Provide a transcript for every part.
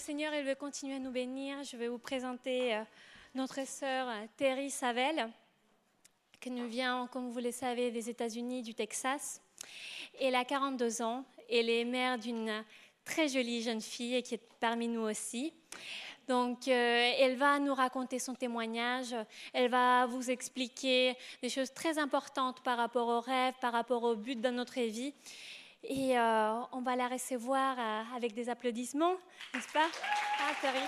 Seigneur, il veut continuer à nous bénir. Je vais vous présenter notre sœur Terry Savelle, qui nous vient, comme vous le savez, des États-Unis, du Texas. Elle a 42 ans. Elle est mère d'une très jolie jeune fille qui est parmi nous aussi. Donc, elle va nous raconter son témoignage. Elle va vous expliquer des choses très importantes par rapport aux rêves, par rapport au but de notre vie. Et on va la recevoir avec des applaudissements, n'est-ce pas? Ah, Terry.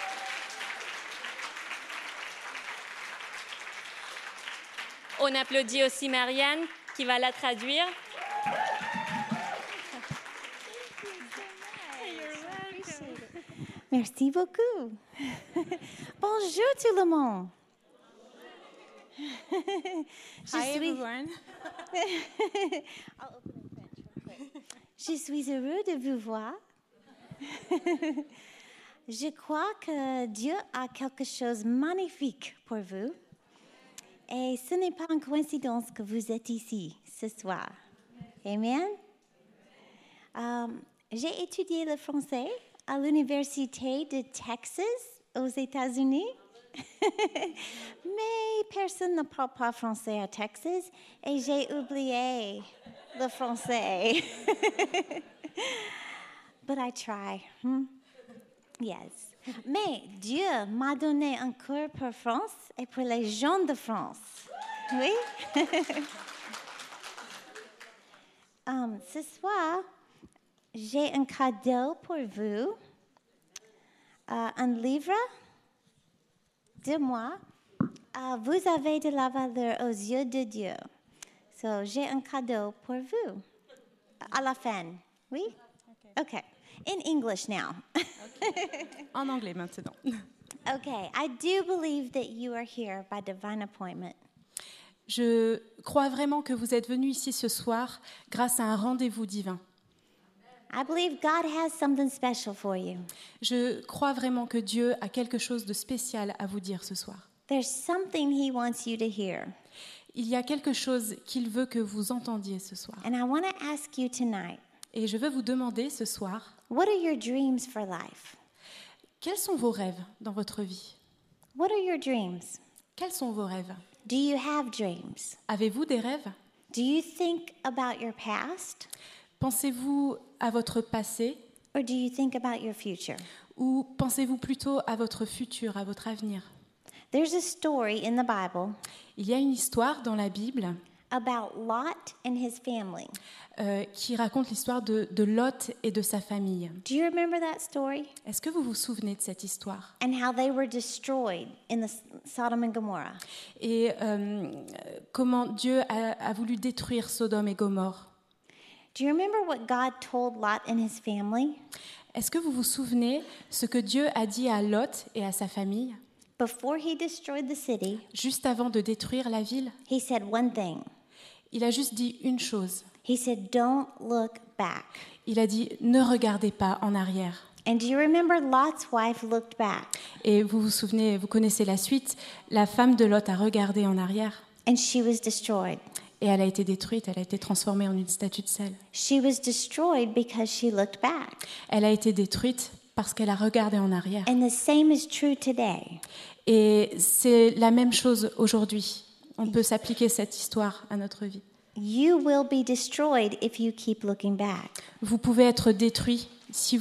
On applaudit aussi Marianne qui va la traduire. Merci beaucoup. Bonjour tout le monde. Hi everyone. Je suis heureux de vous voir. Je crois que Dieu a quelque chose de magnifique pour vous. Et ce n'est pas une coïncidence que vous êtes ici ce soir. Amen. J'ai étudié le français à l'Université de Texas aux États-Unis. Mais personne ne parle pas français à Texas et j'ai oublié le français. But I try. Yes. Mais Dieu m'a donné un cœur pour France et pour les gens de France. Oui? Ce soir, j'ai un cadeau pour vous. Un livre de moi. Vous avez de la valeur aux yeux de Dieu. So, j'ai un cadeau pour vous. À la fin. Oui? Okay. In English now. En anglais maintenant. Okay. I do believe that you are here by divine appointment. Je crois vraiment que vous êtes venus ici ce soir grâce à un rendez-vous divin. I believe God has something special for you. Je crois vraiment que Dieu a quelque chose de spécial à vous dire ce soir. There's something He wants you to hear. Il y a quelque chose qu'il veut que vous entendiez ce soir. And I want to ask you tonight, Et je veux vous demander ce soir, what are your dreams for life? quels sont vos rêves dans votre vie? What are your dreams? Quels sont vos rêves? Do you have dreams? Avez-vous des rêves? Do you think about your past? Pensez-vous à votre passé Or do you think about your future? ou pensez-vous plutôt à votre futur, à votre avenir? There's a story in the Bible Il y a une histoire dans la Bible about Lot and his family. qui raconte l'histoire de Lot et de sa famille. Do you remember that story? Est-ce que vous vous souvenez de cette histoire? And how they were destroyed in the Sodom and Gomorrah. Et comment Dieu a voulu détruire Sodome et Gomorrhe? Do you remember what God told Lot and his family? Est-ce que vous vous souvenez ce que Dieu a dit à Lot et à sa famille Before he destroyed the city, juste avant de détruire la ville? he said one thing. Il a juste dit une chose. He said, "Don't look back." Il a dit « Ne regardez pas en arrière ». And do you remember Lot's wife looked back? Et vous vous souvenez, vous connaissez la suite, la femme de Lot a regardé en arrière And she was destroyed. et elle a été détruite, elle a été transformée en une statue de sel. She was destroyed because she looked back. Elle a été détruite parce qu'elle a regardé en arrière. And the same is true today. Et c'est la même chose aujourd'hui. On peut s'appliquer cette histoire à notre vie. You will be destroyed if you keep looking back. Vous pouvez être détruit si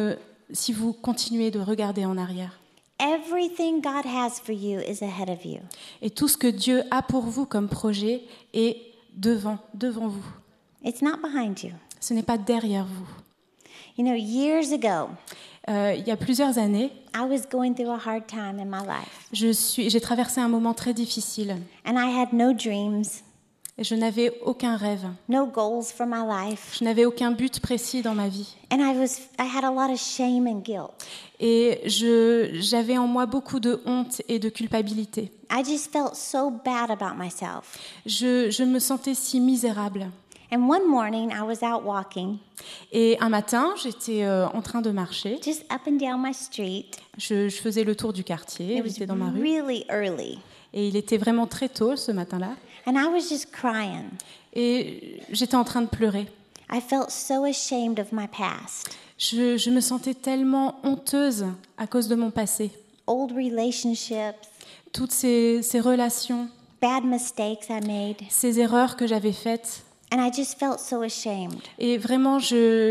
vous continuez de regarder en arrière. Everything God has for you is ahead of you. Et tout ce que Dieu a pour vous comme projet est devant vous. It's not behind you. Ce n'est pas derrière vous. You know, years ago, Il y a plusieurs années, I was going through a hard time in my life. j'ai traversé un moment très difficile. And I had no dreams, Et je n'avais aucun rêve. no goals for my life. Je n'avais aucun but précis dans ma vie. And I had a lot of shame and guilt. Et j'avais en moi beaucoup de honte et de culpabilité. I just felt so bad about myself. Je me sentais si misérable. And one morning I was out walking, Et un matin, j'étais en train de marcher. just up and down my street. Je faisais le tour du quartier, It was j'étais dans ma rue. really early. Et il était vraiment très tôt ce matin-là. And I was just crying. Et j'étais en train de pleurer. I felt so ashamed of my past, Je me sentais tellement honteuse à cause de mon passé. old relationships, Toutes ces relations, bad mistakes I made, ces erreurs que j'avais faites. and I just felt so ashamed. Et vraiment,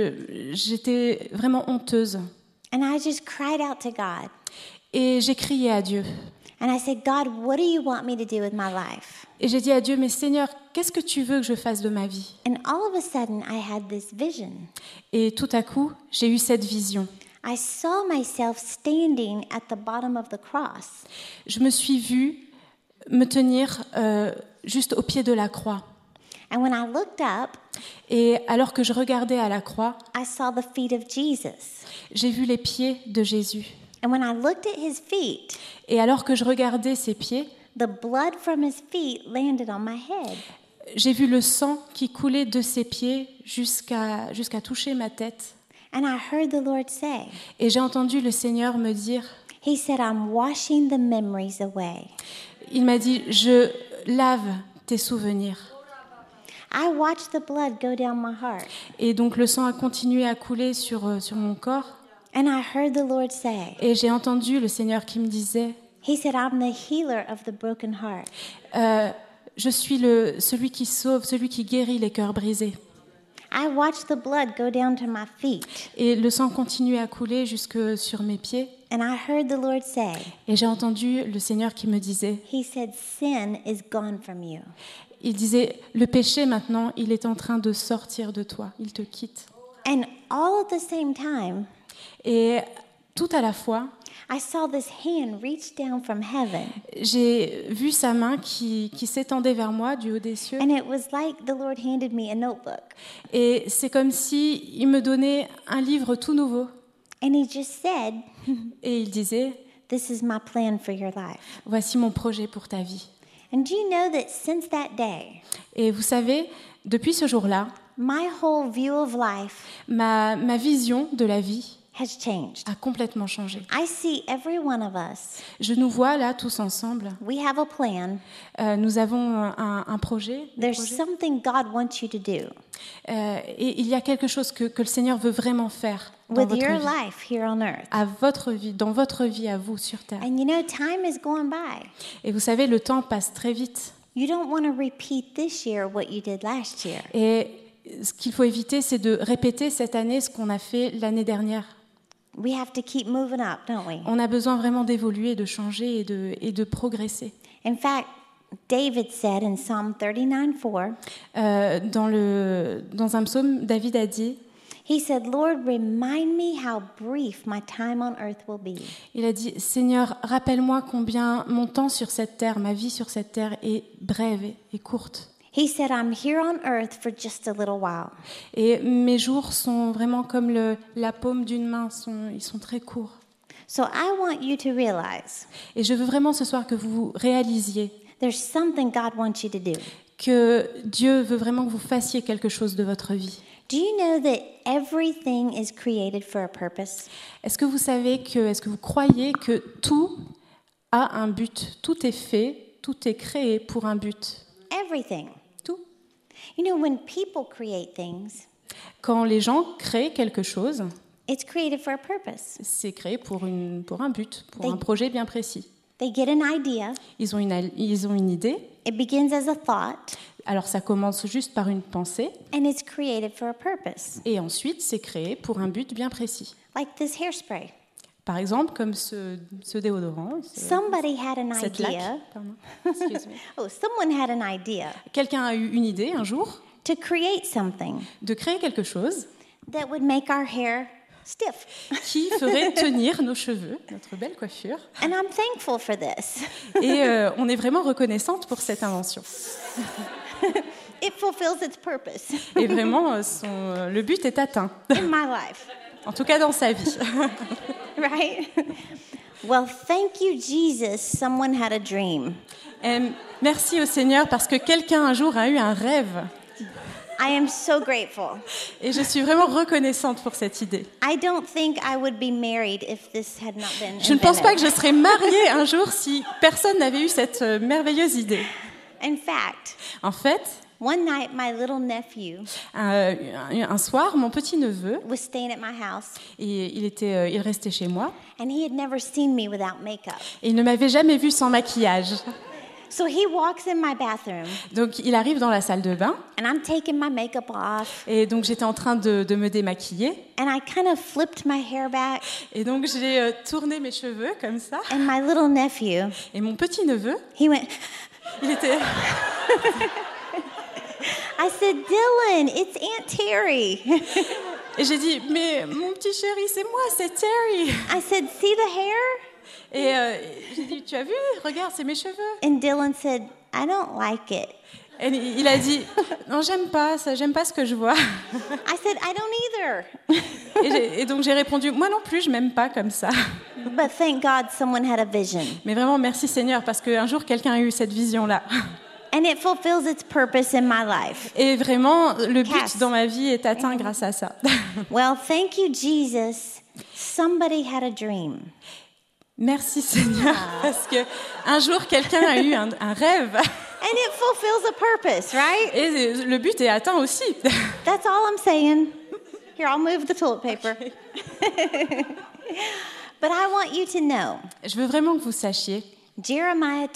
j'étais vraiment honteuse. And I just cried out to God. Et j'ai crié à Dieu. And I said, God, what do you want me to do with my life? Et j'ai dit à Dieu, mais Seigneur, qu'est-ce que tu veux que je fasse de ma vie? And all of a sudden, I had this vision. Et tout à coup, j'ai eu cette vision. I saw myself standing at the bottom of the cross. Je me suis vue me tenir juste au pied de la croix. And when I looked up, Et alors que je regardais à la croix, I saw the feet of Jesus. j'ai vu les pieds de Jésus. And when I looked at his feet, Et alors que je regardais ses pieds, the blood from his feet landed on my head. j'ai vu le sang qui coulait de ses pieds jusqu'à toucher ma tête. And I heard the Lord say, Et j'ai entendu le Seigneur me dire, He said, I'm washing the memories away. il m'a dit, je lave tes souvenirs. I watched the blood go down my heart. Et donc le sang a continué à couler sur mon corps. And I heard the Lord say, Et j'ai entendu le Seigneur qui me disait, He said, I'm the healer of the broken heart. je suis celui qui sauve, celui qui guérit les cœurs brisés. I watched the blood go down to my feet. Et le sang continuait à couler jusque sur mes pieds. And I heard the Lord say, Et j'ai entendu le Seigneur qui me disait, He said, sin is gone from you. il disait, le péché maintenant, il est en train de sortir de toi, il te quitte. And all at the same time, Et tout à la fois, I saw this hand reach down from heaven. j'ai vu sa main qui s'étendait vers moi du haut des cieux. And it was like the Lord handed me a notebook. Et c'est comme si il me donnait un livre tout nouveau. And He just said, Et il disait, This is my plan for your life. voici mon projet pour ta vie. And do you know that since that day, Et vous savez, depuis ce jour-là, my whole view of life ma vision de la vie has changed. a complètement changé. I see every one of us. Je nous vois là tous ensemble. We have a plan. Nous avons un projet. There's something God wants you to do Et il y a quelque chose que le Seigneur veut vraiment faire dans with votre your vie, life here on earth. à votre vie, dans votre vie à vous sur terre. And you know, time is going by. Et vous savez, le temps passe très vite. You don't want to repeat this year what you did last year. Et ce qu'il faut éviter, c'est de répéter cette année ce qu'on a fait l'année dernière. We have to keep moving up, don't we? On a besoin vraiment d'évoluer, de changer et de progresser. In fact, David said in Psalm 39:4, Dans un psaume, David a dit, he said, Lord, remind me how brief my time on earth will be. il a dit, Seigneur, rappelle-moi combien mon temps sur cette terre, ma vie sur cette terre est brève et courte. He said, I'm here on earth for just a little while. Et mes jours sont vraiment comme la paume d'une main, ils sont très courts. So I want you to realize Et je veux vraiment ce soir que vous réalisiez there's something God wants you to do. que Dieu veut vraiment que vous fassiez quelque chose de votre vie. Do you know that everything is created for a purpose? Est-ce que vous croyez que tout a un but? Tout est fait, tout est créé pour un but. Everything. Tout. You know, when people create things, Quand les gens créent quelque chose, it's created for a purpose. c'est créé pour un but, pour un projet bien précis. They get an idea. Ils ont une idée. It begins as a thought, Alors ça commence juste par une pensée and it's created for a purpose. et ensuite c'est créé pour un but bien précis. Like this hairspray. Par exemple, comme ce déodorant, Somebody had an cette laque. idea. Pardon. Excuse me. Oh, someone had an idea Quelqu'un a eu une idée un jour to create something de créer quelque chose that would make our hair stiff. qui ferait tenir nos cheveux, notre belle coiffure. And I'm thankful for this. Et on est vraiment reconnaissante pour cette invention. It fulfills its purpose Et vraiment, le but est atteint, in my life, en tout cas dans sa vie. right? Well, thank you, Jesus. Someone had a dream. Et merci au Seigneur parce que quelqu'un un jour a eu un rêve. I am so grateful. Et je suis vraiment reconnaissante pour cette idée. I don't think I would be married if this had not been Je ne pense pas que invented. je serais mariée un jour si personne n'avait eu cette merveilleuse idée. In fact, En fait, One night, my little nephew Un soir, mon petit-neveu, was staying at my house, il restait chez moi, and he had never seen me without makeup. et il ne m'avait jamais vue sans maquillage. So he walks in my bathroom, Donc il arrive dans la salle de bain, and I'm taking my makeup off, et donc j'étais en train de me démaquiller, and I kind of flipped my hair back, et donc j'ai tourné mes cheveux comme ça, and my little nephew, et mon petit-neveu, he went, il était... I said, Dylan, it's Aunt Terry. Et j'ai dit, mais mon petit chéri, c'est moi, c'est Terry. I said, see the hair? Et j'ai dit, tu as vu? Regarde, c'est mes cheveux. And Dylan said, I don't like it. Et il a dit, non, j'aime pas ce que je vois. I said, I don't either. Et donc j'ai répondu, moi non plus, je m'aime pas comme ça. But thank God someone had a vision. Mais vraiment, merci Seigneur, parce qu'un jour, quelqu'un a eu cette vision-là. And it fulfills its purpose in my life. Et vraiment, le but Cass. dans ma vie est atteint grâce à ça. Well, thank you, Jesus. Somebody had a dream. Merci Seigneur, parce que un jour, quelqu'un a eu un rêve. And it fulfills a purpose, right? Et le but est atteint aussi. That's all I'm saying. Here, I'll move the toilet paper. But I want you to know, Je veux vraiment que vous sachiez, Jeremiah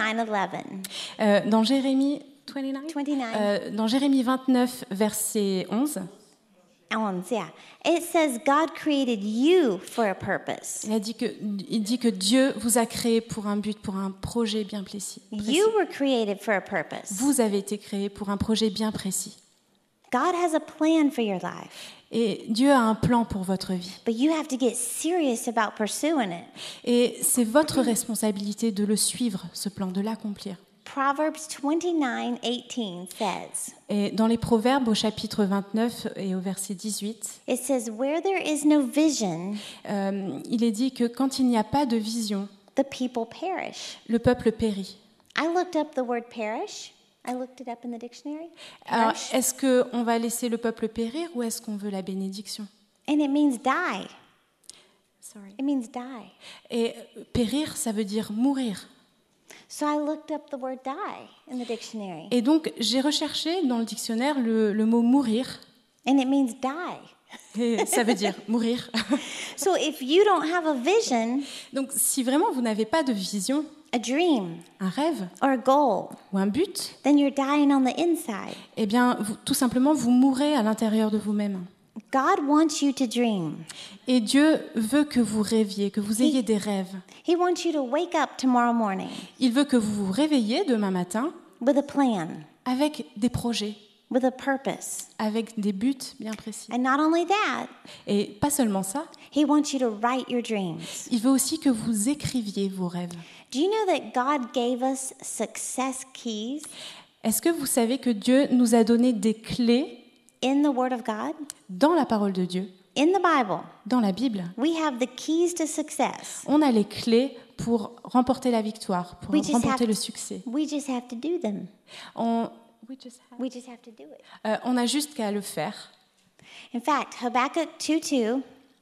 29:11. dans Jérémie 29, 29. dans Jérémie 29, verset 11, Yeah. It says God created you for a purpose. il dit que Dieu vous a créé pour un but, pour un projet bien précis. You were created for a purpose. Vous avez été créé pour un projet bien précis. God has a plan for your life, Et Dieu a un plan pour votre vie. but you have to get serious about pursuing it. Et c'est votre responsabilité de le suivre, ce plan, de l'accomplir. Proverbs 29:18 says, Et dans les Proverbes, au chapitre 29 et au verset 18, it says, where there is no vision, il est dit que quand il n'y a pas de vision, the people perish. le peuple périt. I looked up the word perish. I looked it up in the dictionary. Alors, Perish. est-ce qu'on va laisser le peuple périr ou est-ce qu'on veut la bénédiction? And it means die. It means die. Et périr, ça veut dire mourir. So I looked up the word die in the dictionary. Et donc, j'ai recherché dans le dictionnaire le mot mourir, And it means die. et ça veut dire mourir. So if you don't have a vision, Donc, si vraiment vous n'avez pas de vision, a dream, un rêve or a goal, ou un but, then you're dying on the inside. eh bien, tout simplement, vous mourrez à l'intérieur de vous-même. God wants you to dream. Et Dieu veut que vous rêviez, que vous ayez des rêves. He wants you to wake up tomorrow morning Il veut que vous vous réveilliez demain matin with a plan, avec des projets, with a purpose. avec des buts bien précis. And not only that, Et pas seulement ça, He wants you to write your dreams. il veut aussi que vous écriviez vos rêves. Do you know that God gave us success keys Est-ce que vous savez que Dieu nous a donné des clés in the Word of God? dans la parole de Dieu, In the Bible, dans la Bible? we have the keys to success. On a les clés pour remporter la victoire, pour We just remporter have- le succès. We just have to do them. We just have to do it. On a juste qu'à le faire. In fact, Habakkuk 2:2,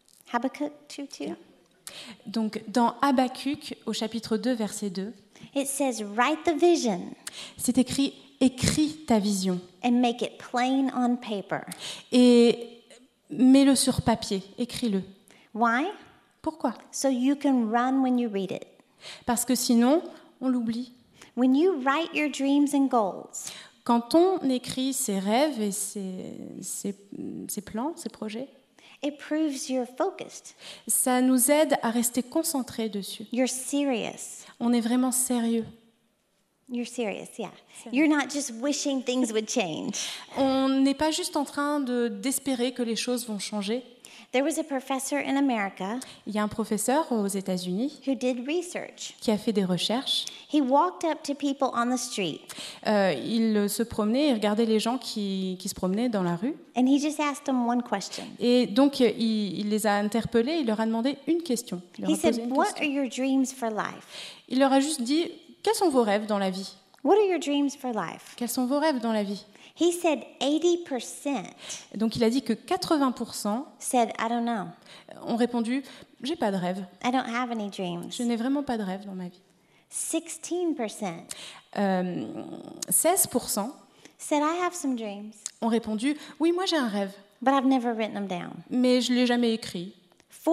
Donc, dans Habakkuk, au chapitre 2, verset 2, it says, write the vision c'est écrit « Écris ta vision and make it plain on paper. » et mets-le sur papier, écris-le. Why? Pourquoi? So you can run when you read it. Parce que sinon, on l'oublie. When you write your dreams and goals, Quand on écrit ses rêves et ses plans, ses projets, it proves you're focused. ça nous aide à rester concentrés dessus. You're serious. On est vraiment sérieux. You're serious, yeah. You're not just wishing things would change. On n'est pas juste en train d'espérer que les choses vont changer. There was a professor in America Il y a un professeur aux États-Unis who did research. qui a fait des recherches. He walked up to people on the street Il se promenait et regardait les gens qui se promenaient dans la rue. and he just asked them one question. Et donc, il les a interpellés, il leur a demandé une question. Il leur He a posé said, une what question. are your dreams for life? Il leur a juste dit, quels sont vos rêves dans la vie? What are your dreams for life? Quels sont vos rêves dans la vie? He said 80% Donc, il a dit que 80% said, I don't know. ont répondu, j'ai pas de rêve. I don't have any dreams. Je n'ai vraiment pas de rêve dans ma vie. 16% 16% said, I have some dreams, ont répondu « Oui, moi j'ai un rêve, but I've never written them down. mais je ne l'ai jamais écrit. 4% »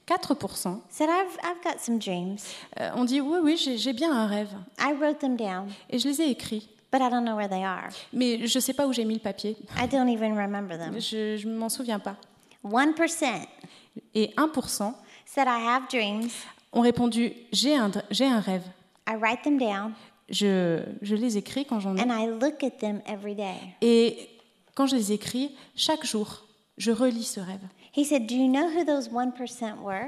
4% said, I've got some dreams. ont dit « Oui, oui, j'ai bien un rêve. I wrote them down, Et je les ai écrits, but I don't know where they are. mais je ne sais pas où j'ai mis le papier. I don't even remember them. Je ne m'en souviens pas. 1% » Et 1% said, I have dreams, ont répondu « J'ai un rêve. I write them down, Je les écris quand j'en ai. and I look at them every day. Et quand je les écris, chaque jour, je relis ce rêve. He said, do you know who those 1% were?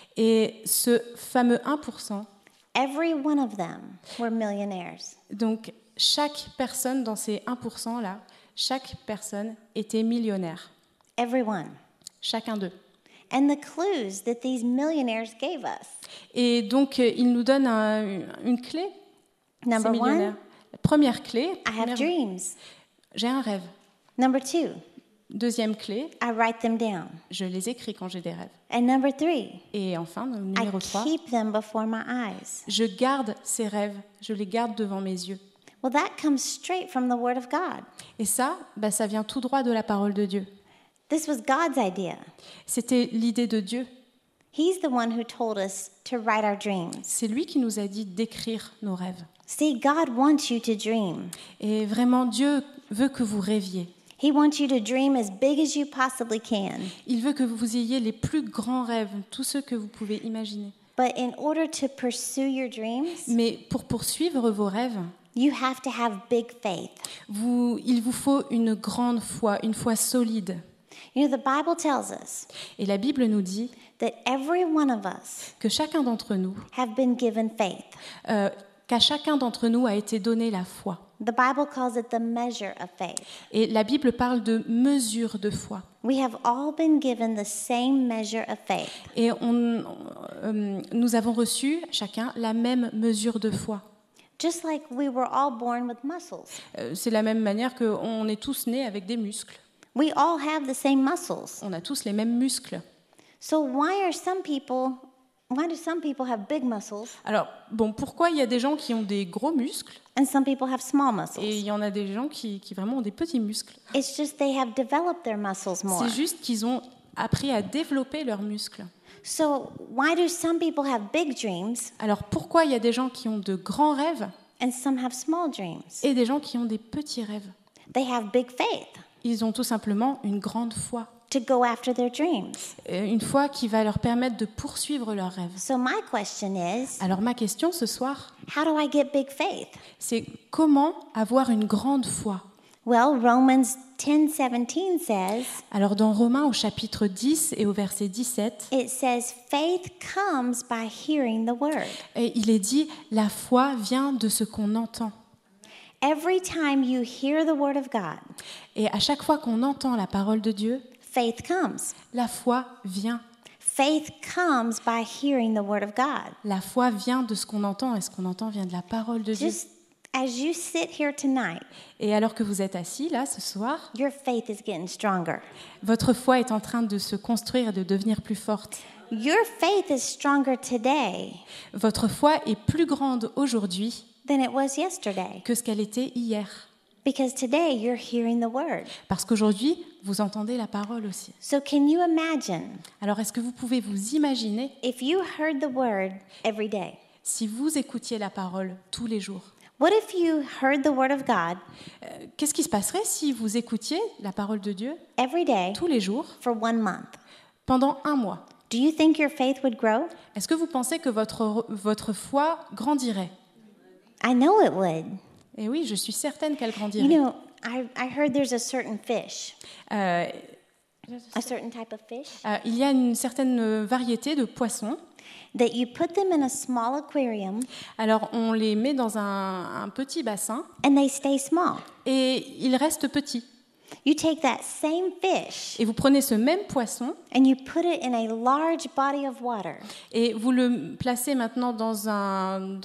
Et ce fameux 1%, Every one of them were millionaires. donc chaque personne dans ces 1%-là, chaque personne était millionnaire. Everyone. Chacun d'eux. And the clues that these millionaires gave us. Et donc, il nous donne une clé, ces Number millionnaires. one, La première clé, I have dreams. j'ai un rêve. Number two, Deuxième clé, I write them down. je les écris quand j'ai des rêves. And number three, Et enfin, I numéro 3, keep them before my eyes. je garde ces rêves, je les garde devant mes yeux. Well, that comes straight from the Word of God. Et ça, ça vient tout droit de la parole de Dieu. This was God's idea. C'était l'idée de Dieu. He's the one who told us to write our dreams. C'est lui qui nous a dit d'écrire nos rêves. See, God wants you to dream. Et vraiment, Dieu veut que vous rêviez. He wants you to dream as big as you possibly can. Il veut que vous ayez les plus grands rêves, tous ceux que vous pouvez imaginer. But in order to pursue your dreams, Mais pour poursuivre vos rêves, you have to have big faith. il vous faut une grande foi, une foi solide. You know, the Bible tells us Et la Bible nous dit that every one of us que chacun d'entre nous, have been given faith. qu'à chacun d'entre nous a été donnée la foi. The Bible calls it the measure of faith. Et la Bible parle de mesure de foi. We have all been given the same measure of faith. Et nous avons reçu chacun la même mesure de foi. Just like we were all born with muscles. C'est de la même manière qu'on est tous nés avec des muscles. We all have the same muscles. On a tous les mêmes muscles. So why do some people have big muscles Alors, pourquoi il y a des gens qui ont des gros muscles and some people have small et muscles? il y en a des gens qui vraiment ont des petits muscles? It's just they have developed their muscles more. C'est juste qu'ils ont appris à développer leurs muscles. So why do some people have big dreams Alors, pourquoi il y a des gens qui ont de grands rêves and some have small dreams? et des gens qui ont des petits rêves? They have big faith Ils ont tout simplement une grande foi. to go after their dreams. Une foi qui va leur permettre de poursuivre leurs rêves. So my question is, Alors, ma question ce soir, how do I get big faith? c'est comment avoir une grande foi? Well, Romans 10:17 says, Alors, dans Romains au chapitre 10 et au verset 17, it says, faith comes by hearing the word. il est dit « La foi vient de ce qu'on entend ». Every time you hear the word of God, Et à chaque fois qu'on entend la parole de Dieu, faith comes. la foi vient. Faith comes by hearing the word of God. La foi vient de ce qu'on entend et ce qu'on entend vient de la parole de Dieu. Just as you sit here tonight, Et alors que vous êtes assis là ce soir, your faith is getting stronger. votre foi est en train de se construire et de devenir plus forte. Your faith is stronger today Votre foi est plus grande aujourd'hui than it was yesterday que ce qu'elle était hier. because today you're hearing the word. Parce qu'aujourd'hui, vous entendez la parole aussi. So can you imagine Alors est-ce que vous pouvez vous imaginer if you heard the word every day? si vous écoutiez la parole tous les jours? What if you heard the word of God Qu'est-ce qui se passerait si vous écoutiez la parole de Dieu every day tous les jours for 1 month? pendant un mois? Do you think your faith would grow? Est-ce que vous pensez que votre foi grandirait? I know it would. Et oui, je suis certaine qu'elle You grandirait. know, I heard there's a certain fish, Euh, a certain type of fish, il y a une certaine variété de poissons. that you put them in a small aquarium Alors, on les met dans un petit bassin and they stay small. et ils restent petits. You take that same fish Et vous prenez ce même poisson and you put it in a large body of water. et vous le placez maintenant dans un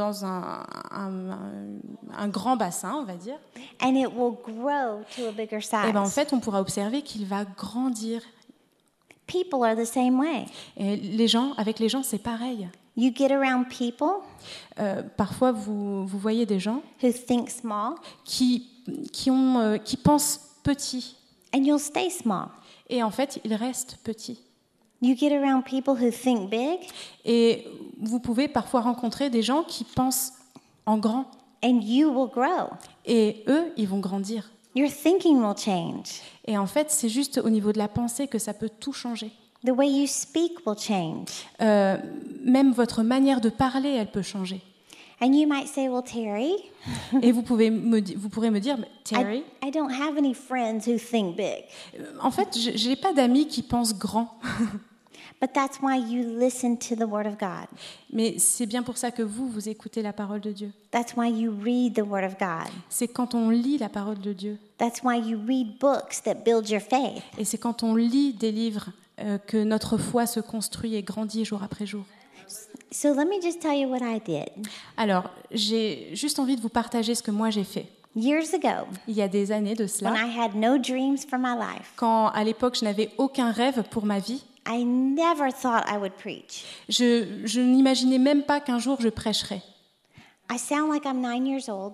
grand bassin, on va dire. And it will grow to a bigger Et en size. fait, on pourra observer qu'il va grandir. People are the same way. Et avec les gens, c'est pareil. You get around people Parfois, vous voyez des gens who think small, qui pensent petit. and you'll stay small. Et en fait, ils restent petits. You get around people who think big, Et vous pouvez parfois rencontrer des gens qui pensent en grand. and you will grow. Et eux, ils vont grandir. Your thinking will change. Et en fait, c'est juste au niveau de la pensée que ça peut tout changer. The way you speak will change. Même votre manière de parler, elle peut changer. And you might say, well, Terry, Et vous pourrez me dire, Terry, I don't have any friends who think big. en fait, je n'ai pas d'amis qui pensent grand. But that's why you listen to the Word of God. Mais c'est bien pour ça que vous écoutez la parole de Dieu. That's why you read the Word of God. C'est quand on lit la parole de Dieu. That's why you read books that build your faith. Et c'est quand on lit des livres que notre foi se construit et grandit jour après jour. So let me just tell you what I did. Alors, j'ai juste envie de vous partager ce que moi j'ai fait. Years ago, Il y a des années de when cela, I had no dreams for my life, quand à l'époque je n'avais aucun rêve pour ma vie, I never thought I would preach. je n'imaginais même pas qu'un jour je prêcherais. I sound like I'm 9 years old.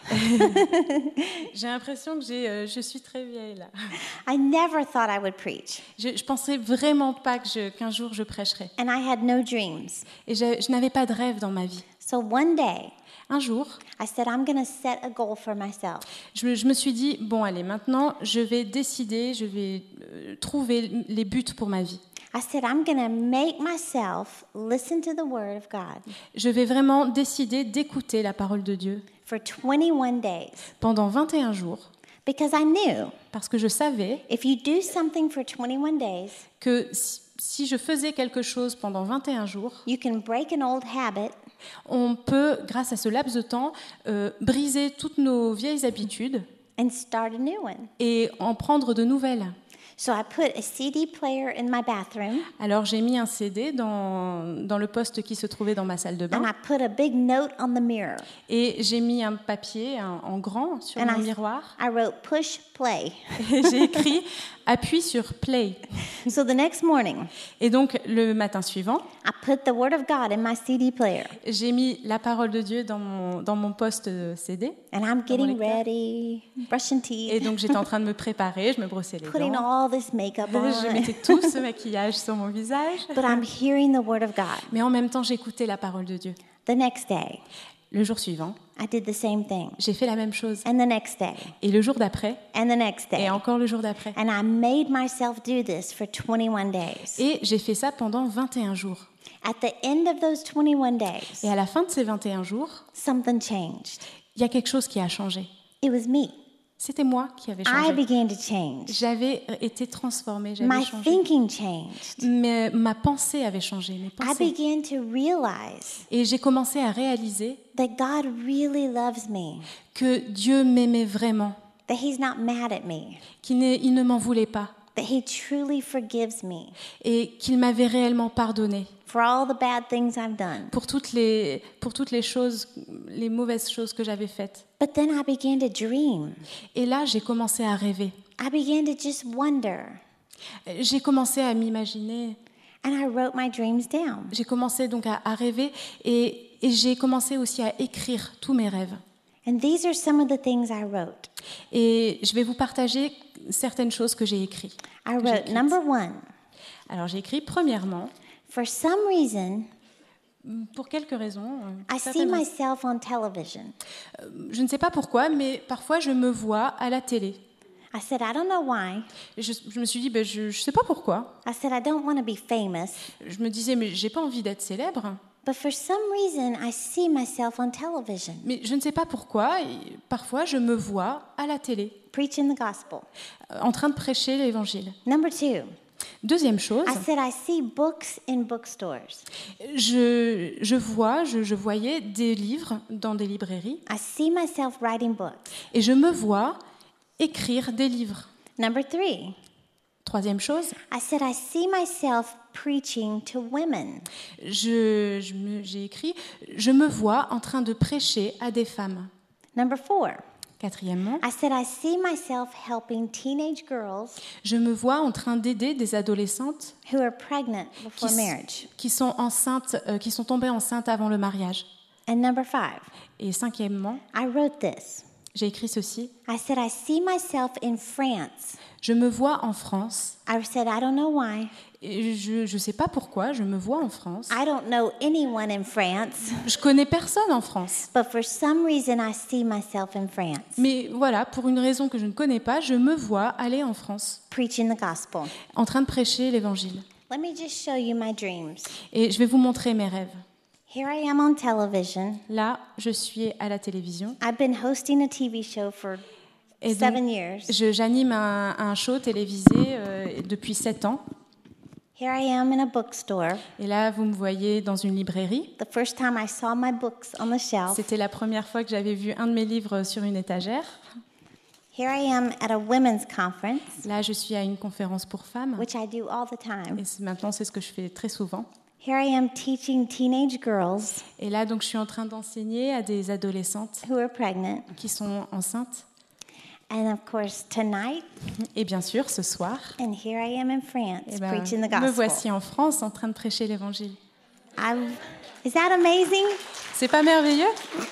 J'ai l'impression que je suis très vieille là. I never thought I would preach. Je pensais vraiment pas qu'un jour je prêcherais. And I had no dreams. Et je n'avais pas de rêve dans ma vie. So one day, Un jour, I said, I'm going to set a goal for myself. je me suis dit, bon allez, maintenant je vais décider, je vais trouver les buts pour ma vie. I said, I'm going to make myself listen to the Word of God Je vais vraiment décider d'écouter la parole de Dieu for 21 days. pendant 21 jours. Because I knew Parce que je savais if you do something for 21 days, que si je faisais quelque chose pendant 21 jours, you can break an old habit on peut, grâce à ce laps de temps, briser toutes nos vieilles habitudes and start a new one. et en prendre de nouvelles. So I put a CD player in my bathroom, Alors j'ai mis un CD dans le poste qui se trouvait dans ma salle de and bain I put a big note on the mirror. et j'ai mis un papier en grand sur And mon miroir I wrote push play. et j'ai écrit « Appuie sur play ». So the next morning, Et donc le matin suivant, I put the Word of God in my CD player, j'ai mis la parole de Dieu dans mon poste CD. and I'm getting lecteur. ready, brushing Et teeth, donc j'étais en train de me préparer, je me brossais les putting dents. all this makeup Je on. mettais tout ce maquillage sur mon visage. But I'm hearing the Word of God. Mais en même temps, j'écoutais la parole de Dieu. The next day, Le jour suivant, I did the same thing. j'ai fait la même chose. And the next day, Et le jour d'après, and the next day. et encore le jour d'après. And I made myself do this for 21 days. Et j'ai fait ça pendant 21 jours. At the end of those 21 days, Et à la fin de ces 21 jours, something changed. il y a quelque chose qui a changé. It was me. C'était moi qui avais I changé. began to change. J'avais été transformée, j'avais My changé. thinking changed. Mais ma pensée avait changé, mes I pensées. began to realize Et j'ai commencé à réaliser that God really loves me, que Dieu m'aimait vraiment, that He's not mad at me, il ne m'en voulait pas that He truly forgives me et qu'il m'avait réellement pardonné for all the bad things I've done. pour toutes les choses, les mauvaises choses que j'avais faites. But then I began to dream. Et là, j'ai commencé à rêver. I began to just wonder. J'ai commencé à m'imaginer. And I wrote my dreams down. J'ai commencé donc à rêver et j'ai commencé aussi à écrire tous mes rêves. And these are some of the things I wrote. Et je vais vous partager certaines choses que j'ai écrites. I wrote, number 1, Alors j'ai écrit, premièrement, for some reason, pour quelques raisons, I see myself on television. je ne sais pas pourquoi, mais parfois je me vois à la télé. I said, I don't know why. Et je me suis dit, je ne sais pas pourquoi. I said, I don't want to be famous. Je me disais, mais j'ai pas envie d'être célèbre. But for some reason, I see myself on television, Mais je ne sais pas pourquoi, et parfois je me vois à la télé, preaching the gospel. en train de prêcher l'évangile. Number 2, Deuxième chose, I said, I see books in bookstores. je voyais des livres dans des librairies I see myself writing books. et je me vois écrire des livres. Number 3, Troisième chose, I said, I see myself preaching to women. j'ai écrit, je me vois en train de prêcher à des femmes. Number 4, Quatrièmement, I said, I see myself helping teenage girls je me vois en train d'aider des adolescentes who are pregnant before qui, marriage. qui sont enceintes, qui sont tombées enceintes avant le mariage. And number 5, Et cinquièmement, I wrote this. j'ai écrit ceci. I said, I see myself in France. Je me vois en France. I said, I don't know why. Et je ne sais pas pourquoi, je me vois en France. I don't know anyone in France, Je connais personne en France. but for some reason I see myself in France, Mais voilà, pour une raison que je ne connais pas, je me vois aller en France, preaching the gospel. en train de prêcher l'Évangile. Let me just show you my dreams. Et je vais vous montrer mes rêves. Here I am on television. Là, je suis à la télévision. I've been hosting a TV show for Et 7 donc, years. j'anime un show télévisé depuis 7 ans. Here I am in a bookstore. Et là, vous me voyez dans une librairie. The first time I saw my books on the shelf. C'était la première fois que j'avais vu un de mes livres sur une étagère. Here I am at a women's conference, Là, je suis à une conférence pour femmes. which I do all the time. Et maintenant, c'est ce que je fais très souvent. Here I am teaching teenage girls Et là, donc, je suis en train d'enseigner à des adolescentes who are pregnant. qui sont enceintes. And of course, tonight, Et bien sûr, ce soir, and here I am in France eh ben, preaching the me gospel. voici en France en train de prêcher l'Évangile. Is that amazing? C'est pas merveilleux?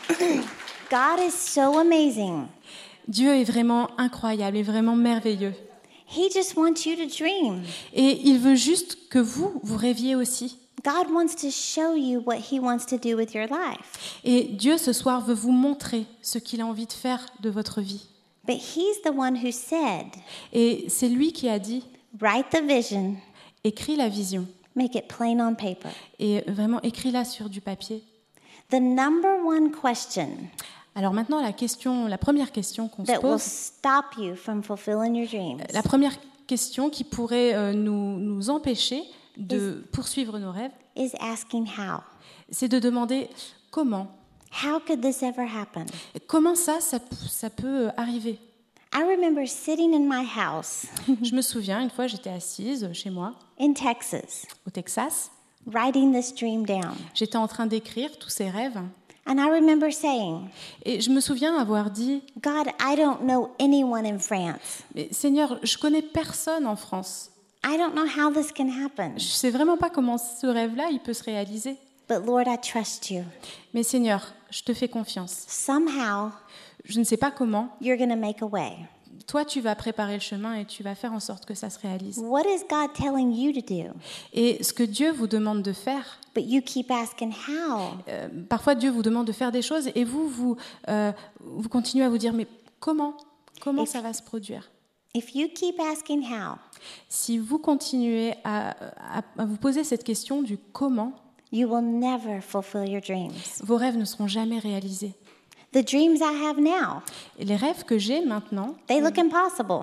God is so amazing. Dieu est vraiment incroyable et vraiment merveilleux. He just wants you to dream. Et il veut juste que vous rêviez aussi. God wants to show you what He wants to do with your life. Et Dieu, ce soir, veut vous montrer ce qu'il a envie de faire de votre vie. But He's the one who said, Et c'est lui qui a dit, write the vision, écris la vision. make it plain on paper. Et vraiment, écris-la sur du papier. The number one question Alors maintenant, la première question qu'on se that will pose, stop you from fulfilling your dreams la première question qui pourrait nous empêcher de poursuivre nos rêves, is asking how. c'est de demander comment. How could this ever happen? Comment ça peut arriver? I remember sitting in my house Je me souviens, une fois, j'étais assise chez moi, in Texas, au Texas. writing this dream down. J'étais en train d'écrire tous ces rêves. And I remember saying, Et je me souviens avoir dit, God, I don't know anyone in France. mais Seigneur, je connais personne en France. I don't know how this can happen. Je sais vraiment pas comment ce rêve-là, il peut se réaliser. But Lord, I trust you. Mais Seigneur, je te fais confiance. Somehow, Je ne sais pas comment. you're going to make a way. Toi, tu vas préparer le chemin et tu vas faire en sorte que ça se réalise. What is God telling you to do? Et ce que Dieu vous demande de faire, But you keep asking how. parfois Dieu vous demande de faire des choses et vous continuez à vous dire, mais comment ça va se produire? If you keep asking how, Si vous continuez à vous poser cette question du comment, you will never fulfill your dreams. vos rêves ne seront jamais réalisés. The dreams I have now, Et les rêves que j'ai maintenant, they look impossible.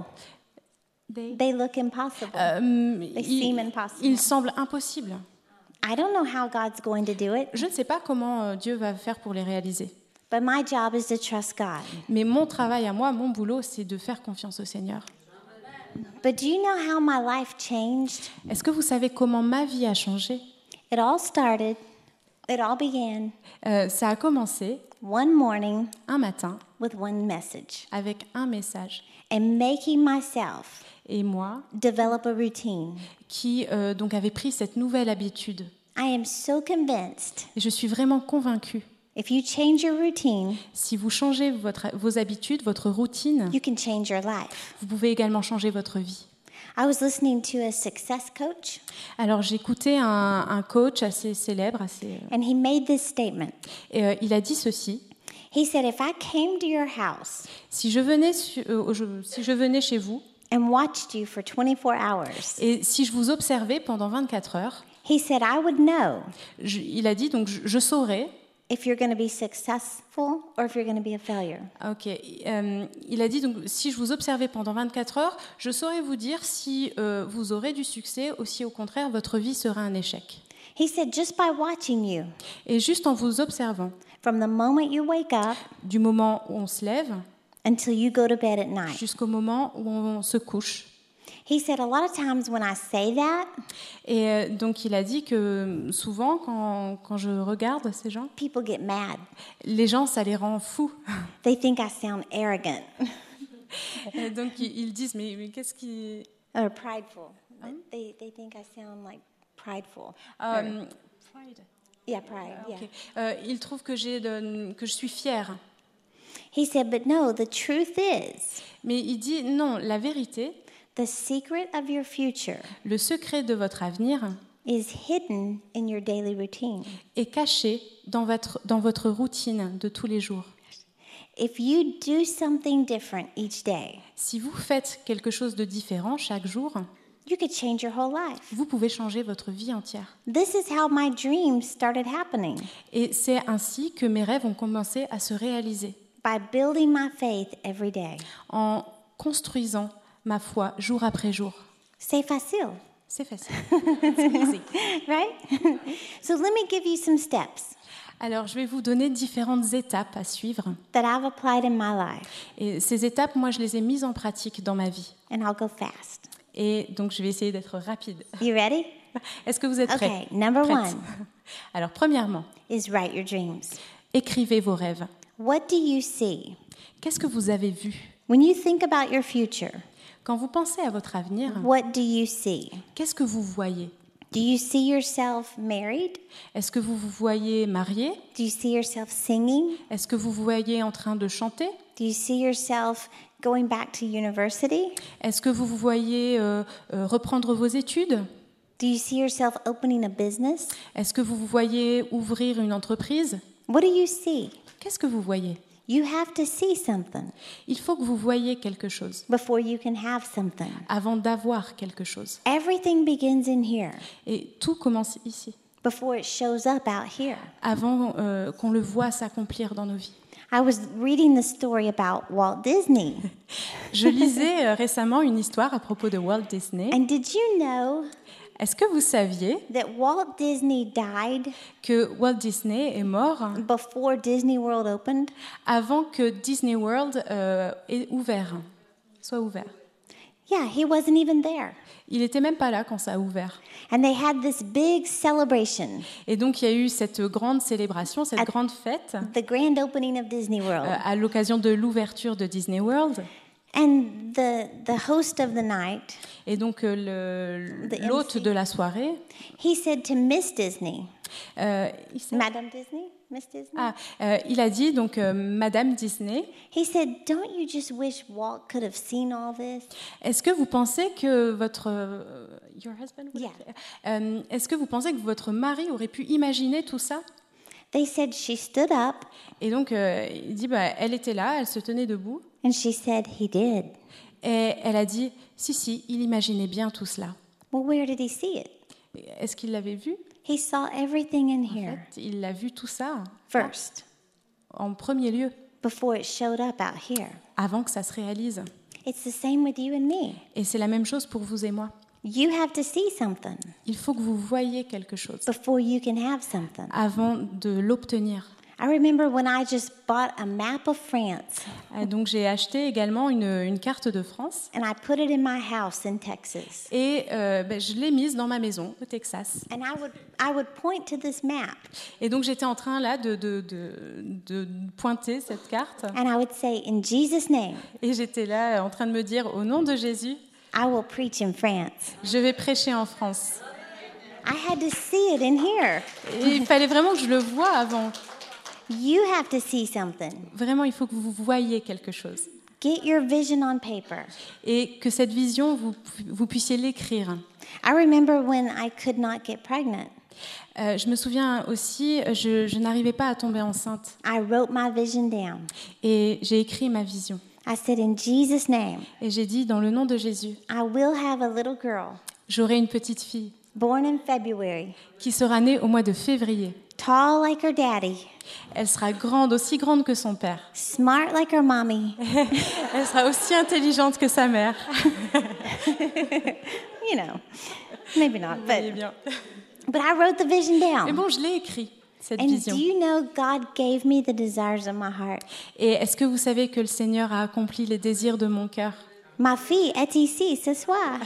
they They look impossible. They seem impossible. ils semblent impossibles. I don't know how God's going to do it, Je ne sais pas comment Dieu va faire pour les réaliser. but my job is to trust God. Mais mon travail à moi, mon boulot, c'est de faire confiance au Seigneur. But do you know how my life changed? Est-ce que vous savez comment ma vie a changé? It all began Ça a commencé one morning un matin with one message avec un message. and making myself Et moi, develop a routine. qui donc avait pris cette nouvelle habitude. I am so convinced Et je suis vraiment convaincue. if you change your routine, Si vous changez vos habitudes, votre routine, you can change your life. vous pouvez également changer votre vie. I was listening to a success coach, Alors j'écoutais un coach assez célèbre, and he made this statement. et il a dit ceci. He said, if I came to your house Si je venais chez vous and watched you for 24 hours, et si je vous observais pendant 24 heures, he said, I would know il a dit, donc je saurais, if you're going to be successful or if you're going to be a failure. ok, il a dit, donc si je vous observais pendant 24 heures, je saurais vous dire si vous aurez du succès ou si au contraire votre vie sera un échec. He said, just by watching you, Et juste en vous observant, from the moment you wake up du moment où on se lève until you go to bed at night, jusqu'au moment où on se couche, He said a lot of times when I say that, Et donc il a dit que souvent quand je regarde ces gens, people get mad. les gens ça les rend fous. They think I sound arrogant Et donc ils disent mais qu'est-ce qui or prideful. They think I sound like prideful. Pride. Yeah, pride. Yeah. Ok. Ils trouvent que je suis fière. He said, but no, the truth is, Mais il dit non, la vérité, the secret of your future le secret de votre avenir is hidden in your daily routine. est caché dans votre routine de tous les jours. If you do something different each day, Si vous faites quelque chose de différent chaque jour, you could change your whole life. vous pouvez changer votre vie entière. This is how my dreams started happening, Et c'est ainsi que mes rêves ont commencé à se réaliser, by building my faith every day. en construisant ma foi jour après jour. C'est facile, C'est facile. C'est easy. right? So let me give you some steps Alors, je vais vous donner différentes étapes à suivre. that I've applied in my life, Et ces étapes, moi, je les ai mises en pratique dans ma vie. and I'll go fast. Et donc, je vais essayer d'être rapide. You ready? Est-ce que vous êtes prêts? Okay, number Prêtes? one Alors, premièrement, is write your dreams. écrivez vos rêves. What do you see? Qu'est-ce que vous avez vu? When you think about your future, Quand vous pensez à votre avenir, what do you see? qu'est-ce que vous voyez? Do you see yourself married? Est-ce que vous vous voyez marié? Do you see yourself singing? Est-ce que vous vous voyez en train de chanter? Do you see yourself going back to university? Est-ce que vous vous voyez reprendre vos études? Do you see yourself opening a business? Est-ce que vous vous voyez ouvrir une entreprise? What do you see? Qu'est-ce que vous voyez? You have to see something Il faut que vous voyiez quelque chose before you can have something. avant d'avoir quelque chose. Everything begins in here Et tout commence ici, before it shows up out here. avant qu'on le voit s'accomplir dans nos vies. I was reading the story about Walt Disney. Je lisais récemment une histoire à propos de Walt Disney. And did you know Est-ce que vous saviez that Walt Disney died que Walt Disney est mort before Disney World opened? avant que Disney World soit ouvert? Yeah, he wasn't even there. Il n'était même pas là quand ça a ouvert. And they had this big celebration, Et donc il y a eu cette grande célébration, cette grande fête the grand opening of Disney World. à l'occasion de l'ouverture de Disney World. And the host of the night, Et donc l'hôte MC. de la soirée, he said to Miss Disney, Madame Miss Disney, il a dit donc Madame Disney, he said, don't you just wish Walt could have seen all this? est-ce que vous pensez que votre your husband would- Yeah. est-ce que vous pensez que votre mari aurait pu imaginer tout ça? They said she stood up Et donc il dit elle était là, elle se tenait debout and she said he did. et elle a dit si, il imaginait bien tout cela. Well, where did he see it? Est-ce qu'il l'avait vu? He saw everything in En here fait, il a vu tout ça first en premier lieu, before it showed up out here. avant que ça se réalise. It's the same with you and me. Et c'est la même chose pour vous et moi. You have to see something Il faut que vous voyiez quelque chose before you can have something. avant de l'obtenir. I remember when I just bought a map of France Donc j'ai acheté également une carte de France and I put it in my house in Texas. et je l'ai mise dans ma maison au Texas. And I would point to this map Et donc j'étais en train là de pointer cette carte and I would say, in Jesus' name, et j'étais là en train de me dire au nom de Jésus, I will preach in France. je vais prêcher en France. I had to see it in here. Et il fallait vraiment que je le voie avant. You have to see something. Vraiment, il faut que vous voyiez quelque chose. Get your vision on paper. Et que cette vision, vous puissiez l'écrire. I remember when I could not get pregnant. Je me souviens aussi, je n'arrivais pas à tomber enceinte. I wrote my vision down. Et j'ai écrit ma vision. I said, in Jesus' name, Et j'ai dit, dans le nom de Jésus, I will have a little girl j'aurai une petite fille born in February, qui sera née au mois de février. tall like her daddy, Elle sera grande, aussi grande que son père. smart like her mommy. Elle sera aussi intelligente que sa mère. You know, maybe not, Vous voyez but bien. I wrote the vision Mais down. bon, je l'ai écrit, cette And vision. do you know God gave me the desires of my heart? Et est-ce que vous savez que le Seigneur a accompli les désirs de mon cœur? Ma fille est ici ce soir.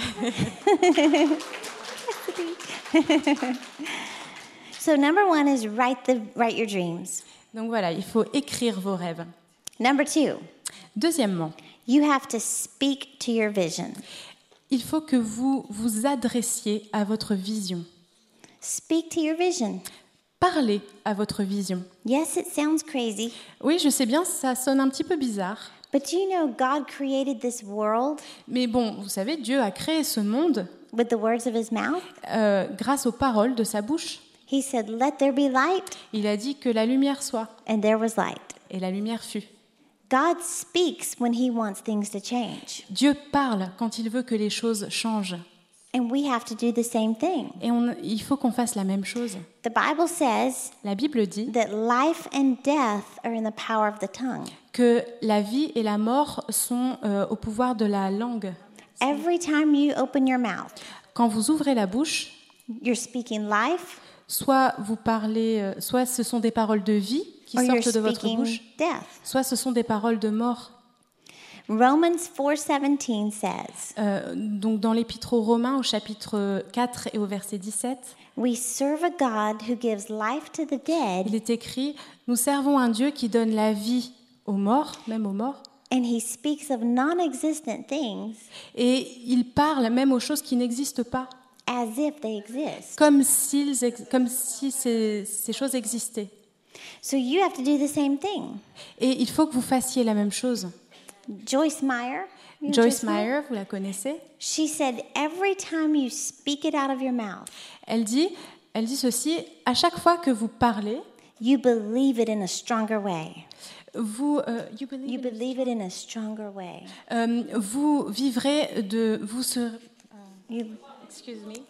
So number 1 is write your dreams. Donc voilà, il faut écrire vos rêves. Number 2, Deuxièmement, you have to speak to your vision. il faut que vous vous adressiez à votre vision. Speak to your vision. Parlez à votre vision. Yes, it sounds crazy, Oui, je sais bien, ça sonne un petit peu bizarre. but you know God created this world Mais bon, vous savez, Dieu a créé ce monde with the words of his mouth. grâce aux paroles de sa bouche. He said, "Let there be light," Il a dit que la lumière soit, and there was light. et la lumière fut. God speaks when he wants things to change, Dieu parle quand il veut que les choses changent. and we have to do the same thing. Et il faut qu'on fasse la même chose. The Bible says La Bible dit that life and death are in the power of the tongue. que la vie et la mort sont au pouvoir de la langue. Every time you open your mouth, Quand vous ouvrez la bouche, you're speaking life soit vous parlez, soit ce sont des paroles de vie qui or you're sortent de votre speaking bouche, death. soit ce sont des paroles de mort. Romans 4:17 says, Donc dans l'Épître aux Romains, au chapitre 4 et au verset 17, "We serve a God who gives life to the il dead, est écrit « Nous servons un Dieu qui donne la vie aux morts, même aux morts, and he speaks of non-existent things et il parle même aux choses qui n'existent pas, as if they exist." comme si ces choses existaient. So you have to do the same thing. Et il faut que vous fassiez la même chose. Joyce Meyer, you know Joyce Meyer, vous la connaissez, she said, "Every time you speak it out of your mouth, elle dit ceci, à chaque fois que vous parlez, you believe it in a stronger way. vous You believe it in a stronger way. vous vivrez de vous serez, You, excuse me.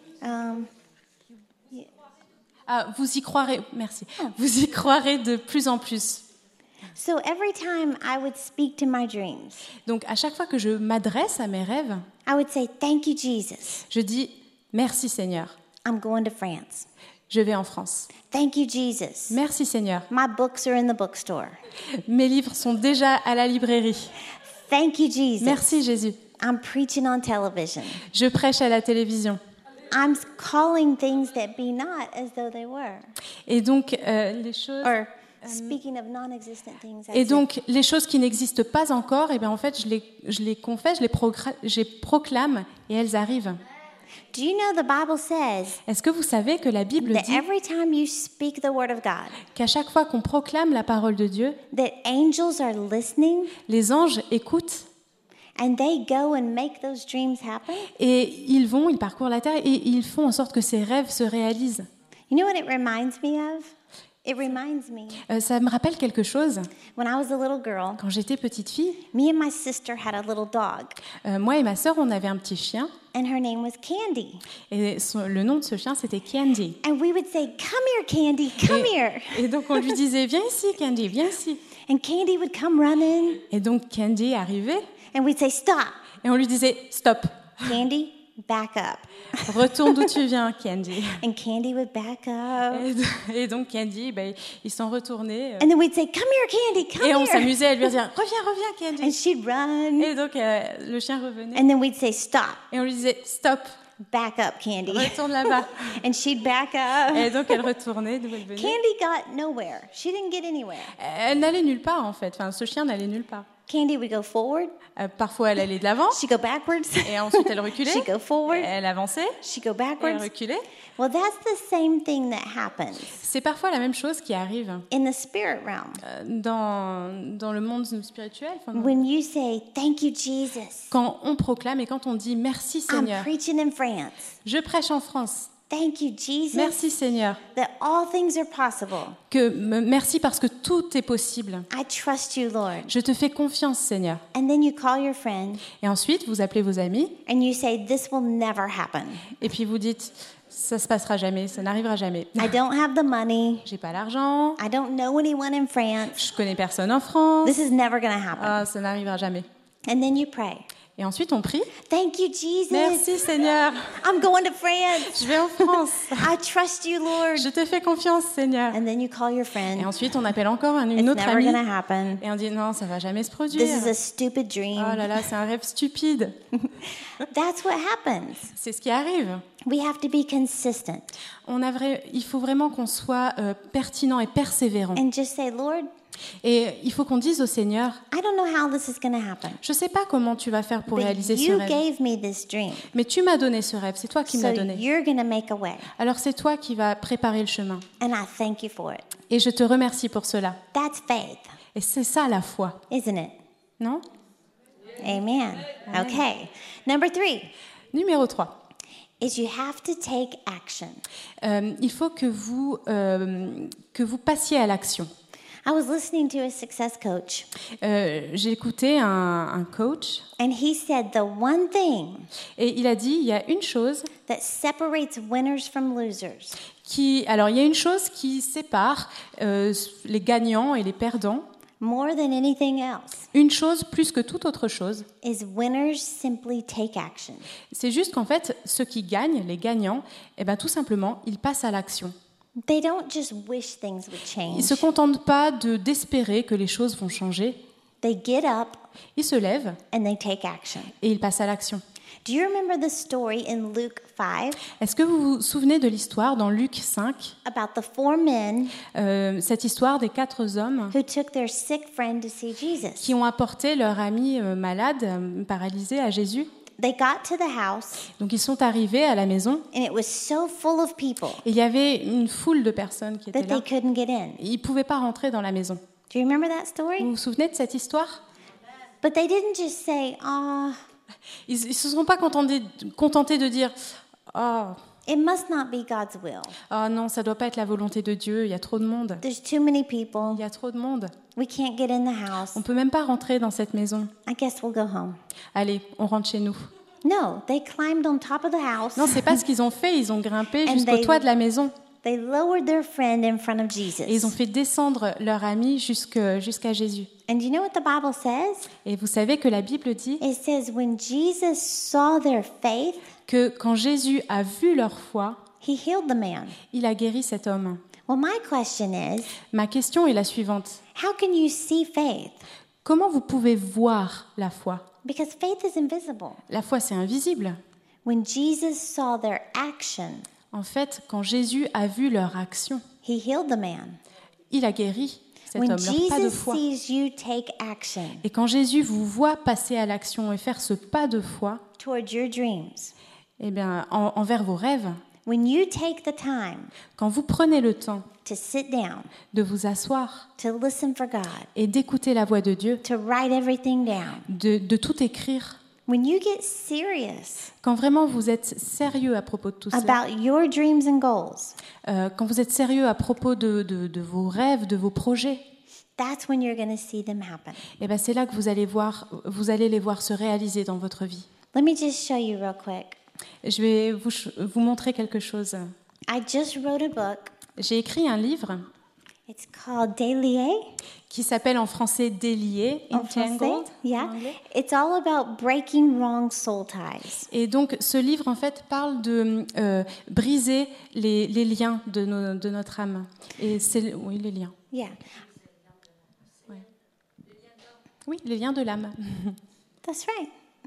Vous y croirez, merci. Vous y croirez de plus en plus. So every time I would speak to my dreams, Donc à chaque fois que je m'adresse à mes rêves, I would say, "Thank you, Jesus. je dis merci Seigneur. I'm going to France. Je vais en France. Thank you, Jesus. Merci Seigneur. My books are in the bookstore. Mes livres sont déjà à la librairie. Thank you, Jesus. Merci Jésus. I'm preaching on television. Je prêche à la télévision. I'm calling things that be not as though they were." Et donc les choses Or speaking of non-existent things as Et if. donc, les choses qui n'existent pas encore, eh bien, en fait, je les confesse, je les proclame et elles arrivent. Do you know the Bible says Est-ce que vous savez que la Bible that dit every time you speak the word of God, qu'à chaque fois qu'on proclame la parole de Dieu, that angels are listening les anges écoutent and they go and make those dreams happen? et ils parcourent la terre et ils font en sorte que ces rêves se réalisent. You know what it reminds me of? It reminds me Ça me rappelle quelque chose. when I was a little girl, Quand j'étais petite fille, me and my sister had a little dog, moi et ma sœur, on avait un petit chien and her name was Candy. et le nom de ce chien, c'était Candy. And we would say, "Come here, Candy, come here." Et donc, on lui disait, viens ici, Candy, viens ici. And Candy would come running, Et donc, Candy arrivait and we'd say, "Stop, et on lui disait, stop. Candy, back up." Retourne d'où tu viens, Candy. And Candy would back up. Et donc Candy, ils sont retournés. And then we'd say, "Come here, Candy, come Et on here." s'amusait à lui dire, reviens, And Candy. she'd run. Et donc le chien revenait. And then we'd say, "Stop, Et on lui disait, stop, back up, Candy." retourne là-bas. And she'd back up. Et donc elle retournait, d'où elle venait. Candy got nowhere. She didn't get anywhere. Elle n'allait nulle part en fait. Enfin, ce chien n'allait nulle part. Candy would go forward. Parfois elle allait de l'avant. She'd go backwards. Et ensuite elle reculait. She'd go forward. Elle avançait. She'd go Et elle backwards. reculait. Well, that's the same thing that happens C'est parfois la même chose qui arrive in the spirit realm. dans le monde spirituel. Enfin, When you say, "Thank you, Jesus. quand on proclame et quand on dit merci I'm Seigneur. preaching in France. Je prêche en France. Thank you, Jesus. Merci Seigneur. That all things are possible. Merci parce que tout est possible. I trust you, Lord." Je te fais confiance Seigneur. And then you call your friend Et ensuite, vous appelez vos amis and you say, "This will never happen. et puis vous dites ça se passera jamais, ça n'arrivera jamais. I don't have the money. J'ai pas l'argent, I don't know anyone in France. je connais personne en France. This is never going to happen." Ça n'arrivera jamais. And then you pray. Et ensuite, on prie. Thank you, Jesus. Merci Seigneur, I'm going to France. je vais en France. I trust you, Lord. Je te fais confiance Seigneur. And then you call your Et friend. ensuite, on appelle encore une It's autre never amie. going to happen. Et on dit non, ça va jamais se This produire. is a stupid dream. Oh là là, c'est un rêve stupide. That's what happens. C'est ce qui arrive. We have to be consistent Il faut vraiment qu'on soit pertinent et persévérant. and just say, Lord, Et il faut qu'on dise au Seigneur, I don't know how this is going to happen. je ne sais pas comment tu vas faire pour But réaliser ce you rêve. gave me this dream. Mais tu m'as donné ce rêve, c'est toi qui me So l'as donné. you're going to make a way. Alors c'est toi qui vas préparer le chemin. And I thank you for it. Et je te remercie pour cela. That's faith, Et c'est ça la foi, isn't it? non? Amen. Okay. Number 3 Numéro 3. is you have to take action. Il faut que vous passiez à l'action. I was listening to a success coach, J'ai écouté un coach and he said the one thing et il a dit, il y a une chose that separates winners from losers alors il y a une chose qui sépare les gagnants et les perdants. more than anything else Une chose plus que toute autre chose, is winners simply take action. c'est juste qu'en fait, ceux qui gagnent, les gagnants, eh ben, tout simplement, ils passent à l'action. They don't just wish things would Ils ne change. se contentent pas d'espérer que les choses vont changer. They get up Ils se lèvent and they take action. et ils passent à l'action. Do you remember the story in Luke 5 Est-ce que vous vous souvenez de l'histoire dans Luc 5, about the 4 men cette histoire des 4 hommes who took their sick friend to see Jesus? qui ont apporté leur ami malade, paralysé à Jésus? They got to the house Donc ils sont arrivés à la maison and it was so full of people et il y avait une foule de personnes qui étaient that là. they couldn't get in. Ils ne pouvaient pas rentrer dans la maison. Do you remember that Vous story? vous souvenez de cette histoire? But they didn't just say, "Ah, Ils ne se sont pas contentés de dire « Oh, it must not be God's will. oh non, ça ne doit pas être la volonté de Dieu, il y a trop de monde. There's too many people. Il y a trop de monde. We can't get in the house. On ne peut même pas rentrer dans cette maison. I guess we'll go home." Allez, on rentre chez nous. No, they climbed on top of the house. Non, c'est pas ce qu'ils ont fait. Ils ont grimpé And jusqu'au they- toit de la maison. They lowered their friend in front of Jesus. Et ils ont fait descendre leur ami jusqu'à Jésus. And you know what the Bible says? Et vous savez que la Bible dit It says when Jesus saw their faith, que quand Jésus a vu leur foi, he healed the man. il a guéri cet homme. Well, my question is, Ma question est la suivante. how can you see faith? Comment vous pouvez voir la foi? Because faith is invisible. La foi, c'est invisible. When Jesus saw their action, En fait, quand Jésus a vu leur action, he healed the man. il a guéri cet When homme, leur pas de Jesus foi. sees you take action Et quand Jésus vous voit passer à l'action et faire ce pas de foi, towards your dreams, eh bien, envers vos rêves, when you take the time quand vous prenez le temps to sit down, de vous asseoir to listen for God, et d'écouter la voix de Dieu, to write everything down, de tout écrire, when you get serious quand vraiment vous êtes sérieux à propos de tout cela, about your dreams and goals, quand vous êtes sérieux à propos de vos rêves, de vos projets, that's when you're going to see them happen. eh ben c'est là que vous allez les voir se réaliser dans votre vie. Let me just show you real quick. Je vais vous montrer quelque chose. I just wrote a book. J'ai écrit un livre It's called Délié qui s'appelle en français Délié, en français. Entangled. Yeah. en anglais. It's all about breaking wrong soul ties. Et donc, ce livre, en fait, parle de briser les liens de notre âme. Et c'est oui, les liens. Yeah. Oui, les liens de l'âme. That's right.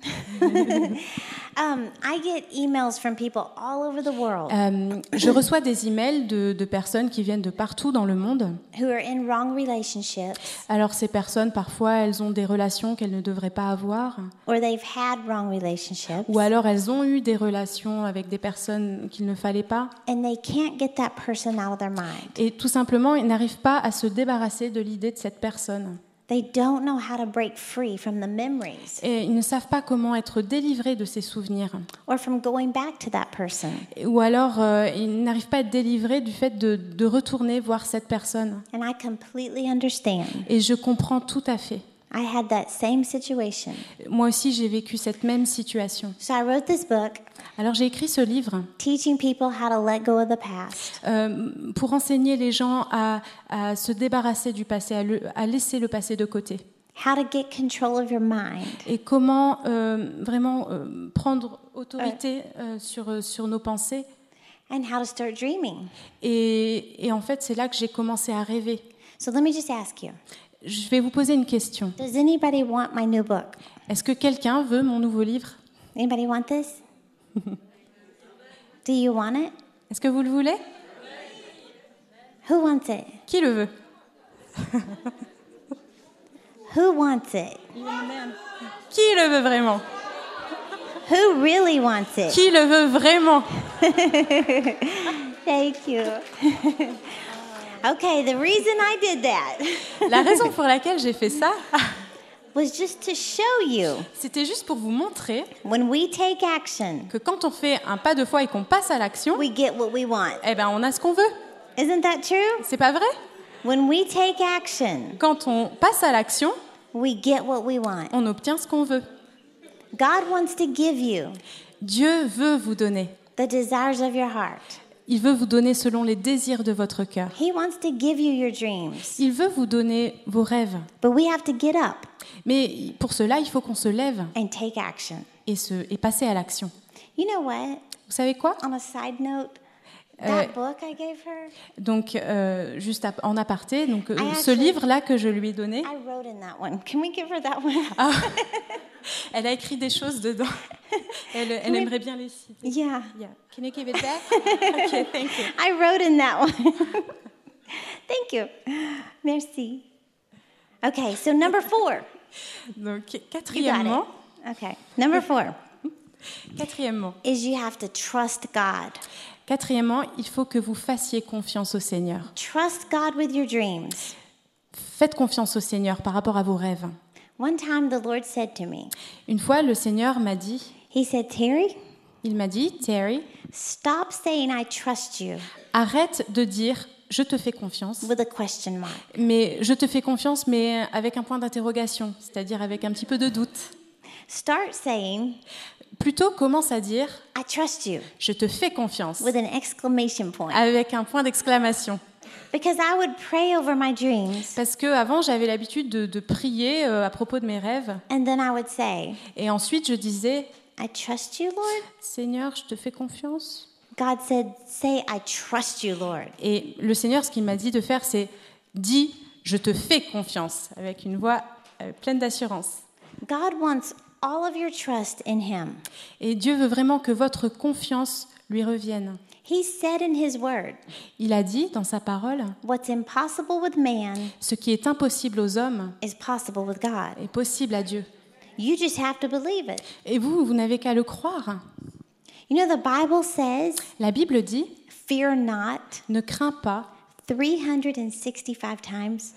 I get emails from people all over the world Je reçois des emails de personnes qui viennent de partout dans le monde. who are in wrong relationships Alors, ces personnes, parfois, elles ont des relations qu'elles ne devraient pas avoir. or they've had wrong relationships Ou alors, elles ont eu des relations avec des personnes qu'il ne fallait pas. and they can't get that person out of their mind. Et tout simplement, ils n'arrivent pas à se débarrasser de l'idée de cette personne. They don't know how to break free from the memories Et ils ne savent pas comment être délivrés de ces souvenirs. or from going back to that person. Ou alors, ils n'arrivent pas à être délivrés du fait de retourner voir cette personne. And I completely understand. Et je comprends tout à fait. I had that same situation. Moi aussi, j'ai vécu cette même situation. So I wrote this book, Alors, j'ai écrit ce livre teaching people how to let go of the past pour enseigner les gens à se débarrasser du passé, à laisser le passé de côté how to get control of your mind, et comment vraiment prendre autorité sur nos pensées. and how to start dreaming. Et en fait, c'est là que j'ai commencé à rêver. So let me just ask you, Je vais vous poser une question. does anybody want my new book? Est-ce que quelqu'un veut mon nouveau livre? Anybody want this? Do you want it? Est-ce que vous le voulez? Who wants it? Qui le veut? Who wants it? Qui le veut vraiment? Who really wants it? Qui le veut vraiment? Thank you. Okay, the reason I did that La raison pour laquelle j'ai fait ça, was just to show you c'était juste pour vous montrer when we take action, que quand on fait un pas de foi et qu'on passe à l'action, we get what we want. eh ben on a ce qu'on veut. Isn't that true? C'est pas vrai? When we take action, Quand on passe à l'action, we get what we want. on obtient ce qu'on veut. God wants to give you Dieu veut vous donner. the desires of your heart. Il veut vous donner selon les désirs de votre cœur. He wants to give you your dreams. Il veut vous donner vos rêves. But we have to get up Mais pour cela, il faut qu'on se lève and take action. et passer à l'action. You know what? Vous savez quoi? On a side note, that book I gave her, Donc, juste en aparté, donc, ce actually- livre-là que je lui ai donné, I wrote in that one. Can we give her that one? elle a écrit des choses dedans. Elle aimerait bien les citer. Yeah, Yeah. Can you give it back? Okay, thank you. I wrote in that one. Thank you. Merci. Okay, so number 4. Donc, You got quatrièmement, it. Okay, number 4 is you have to trust God. Quatrièmement, il faut que vous fassiez confiance au Seigneur. Trust God with your dreams. Faites confiance au Seigneur par rapport à vos rêves. One time the Lord said to me, Une fois, le Seigneur m'a dit, He said, Terry, Terry, stop saying I trust you arrête de dire je te fais confiance, with a question mark. mais je te fais confiance, mais avec un point d'interrogation, c'est-à-dire avec un petit peu de doute. Start saying Plutôt commence à dire I trust you je te fais confiance with an exclamation point. avec un point d'exclamation. Because I would pray over my dreams Parce que avant j'avais l'habitude de prier à propos de mes rêves, and then I would say, et ensuite je disais I trust you, Lord. Seigneur, je te fais confiance. God said, say I trust you, Lord. Et le Seigneur, ce qu'il m'a dit de faire, c'est dis je te fais confiance avec une voix pleine d'assurance. God wants all of your trust in Him. Et Dieu veut vraiment que votre confiance lui revienne. He said in His Word, Il a dit dans sa parole, what's impossible with man ce qui est impossible aux hommes is possible with God. est possible à Dieu. You just have to believe it. Et vous n'avez qu'à le croire. You know, the Bible says, La Bible dit, fear not, ne crains pas 365 times.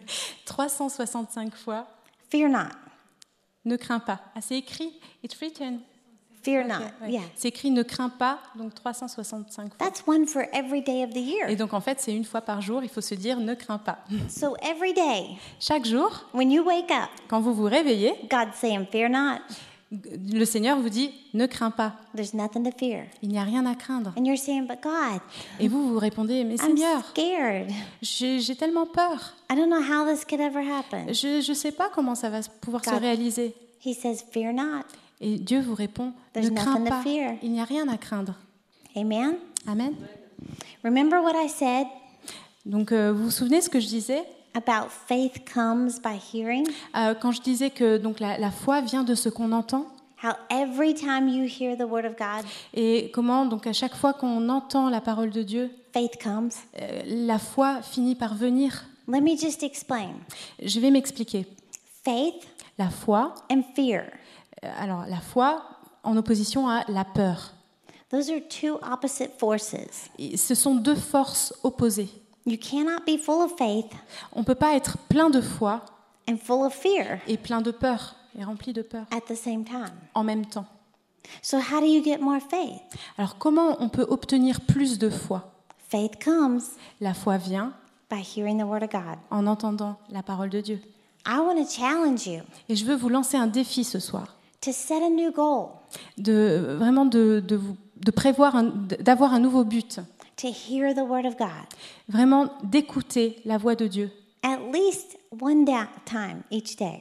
365 fois, Fear not. ne crains pas. Ah, c'est écrit, it's written. Fear not. Ouais. Yeah. C'est écrit ne crains pas, donc 365 fois. That's one for every day of the year. Et donc en fait, c'est une fois par jour, il faut se dire ne crains pas. So every day, Chaque jour, when you wake up, quand vous vous réveillez, God's saying, fear not. le Seigneur vous dit ne crains pas. There's nothing to fear. Il n'y a rien à craindre. And you're saying, but God, Et vous répondez mais I'm Seigneur, scared. j'ai tellement peur. I don't know how this could ever happen. Je ne sais pas comment ça va pouvoir se God. réaliser. He says, fear not. Et Dieu vous répond There's ne crains nothing to pas. fear. Il n'y a rien à craindre. Amen. Amen. Remember what I said Donc vous vous souvenez ce que je disais about faith comes by hearing? quand je disais que donc la foi vient de ce qu'on entend, How every time you hear the word of God, et comment donc à chaque fois qu'on entend la parole de Dieu, faith comes. la foi finit par venir. Let me just explain. Je vais m'expliquer. Faith La foi, and fear. alors la foi en opposition à la peur. Those are two opposite forces. Et ce sont deux forces opposées. You cannot be full of faith On ne peut pas être plein de foi and full of fear et plein de peur, et rempli de peur at the same time. en même temps. So how do you get more faith? Alors comment on peut obtenir plus de foi? Faith comes La foi vient by hearing the word of God. en entendant la parole de Dieu. I want to challenge you Et je veux vous lancer un défi ce soir, to set a new goal, vraiment de prévoir, d'avoir un nouveau but, to hear the word of God vraiment d'écouter la voix de Dieu at least one time each day.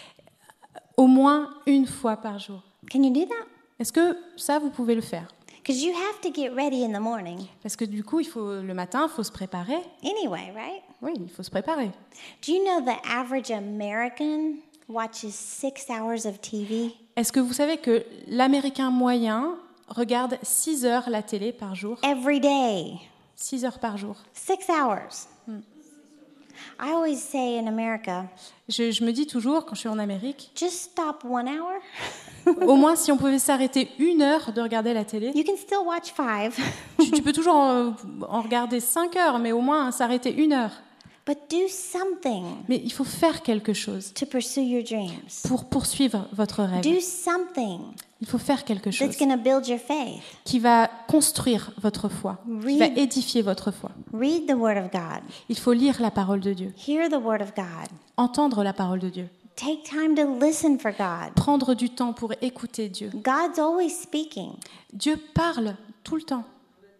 Au moins une fois par jour. Can you do that? Est-ce que ça, vous pouvez le faire? Because you have to get ready in the morning Parce que du coup, le matin, il faut se préparer. anyway, right? Oui, il faut se préparer. Do you know the average American watches 6 hours of TV? Est-ce que vous savez que l'Américain moyen regarde 6 heures la télé par jour? Every day. 6 heures par jour. 6 hours. I always say in America, Je me dis toujours, quand je suis en Amérique, just stop 1 hour. au moins si on pouvait s'arrêter 1 heure de regarder la télé, You can still watch 5, tu peux toujours en regarder 5 heures, mais au moins s'arrêter 1 heure. but do something Mais il faut faire quelque chose to pursue your dreams. pour poursuivre votre rêve. Do something Il faut faire quelque chose that's going to build your faith. qui va construire votre foi, qui va édifier votre foi. Read the Word of God. Il faut lire la parole de Dieu, Hear the Word of God. entendre la parole de Dieu, Take time to listen for God. prendre du temps pour écouter Dieu. God's always speaking. Dieu parle tout le temps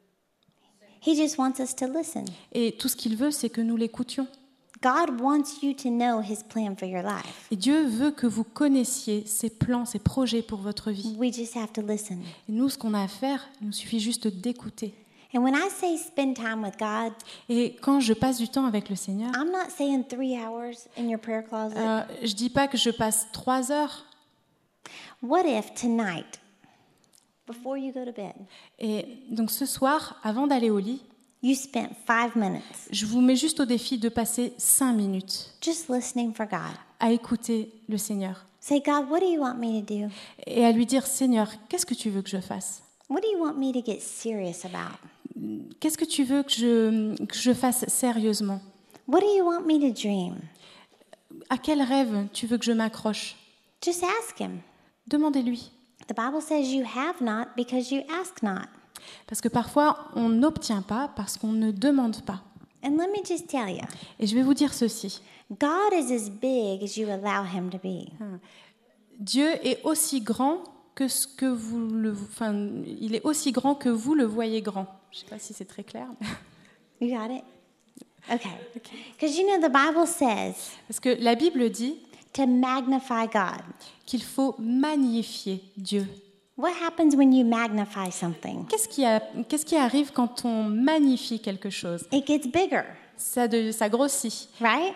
He just wants us to listen. et tout ce qu'il veut, c'est que nous l'écoutions. God wants you to know His plan for your life. Et Dieu veut que vous connaissiez ses plans, ses projets pour votre vie. We just have to listen. Et nous, ce qu'on a à faire, il nous suffit juste d'écouter. And when I say spend time with God, Et quand je passe du temps avec le Seigneur, I'm not saying 3 hours in your prayer closet. je dis pas que je passe 3 heures. What if tonight, before you go to bed, Et donc ce soir, avant d'aller au lit, you spent 5 minutes je vous mets juste au défi de passer 5 minutes just listening for God? à écouter le Seigneur Say, God, what do you want me to do? et à lui dire, Seigneur, qu'est-ce que tu veux que je fasse? What do you want me to get serious about? Qu'est-ce que tu veux que je fasse sérieusement? What do you want me to dream? À quel rêve tu veux que je m'accroche? Just ask Him. Demandez-lui. The Bible says you have not because you ask not. Parce que parfois, on n'obtient pas parce qu'on ne demande pas. And let me just tell you, Et je vais vous dire ceci. God is as big as you allow Him to be. Dieu est aussi grand que il est aussi grand que vous le voyez grand. Je ne sais pas si c'est très clair. You got it? Okay. Because you know the Bible says Parce que la Bible dit to magnify God. qu'il faut magnifier Dieu. What happens when you magnify something? Qu'est-ce qui arrive quand on magnifie quelque chose? It gets bigger, Ça grossit. right?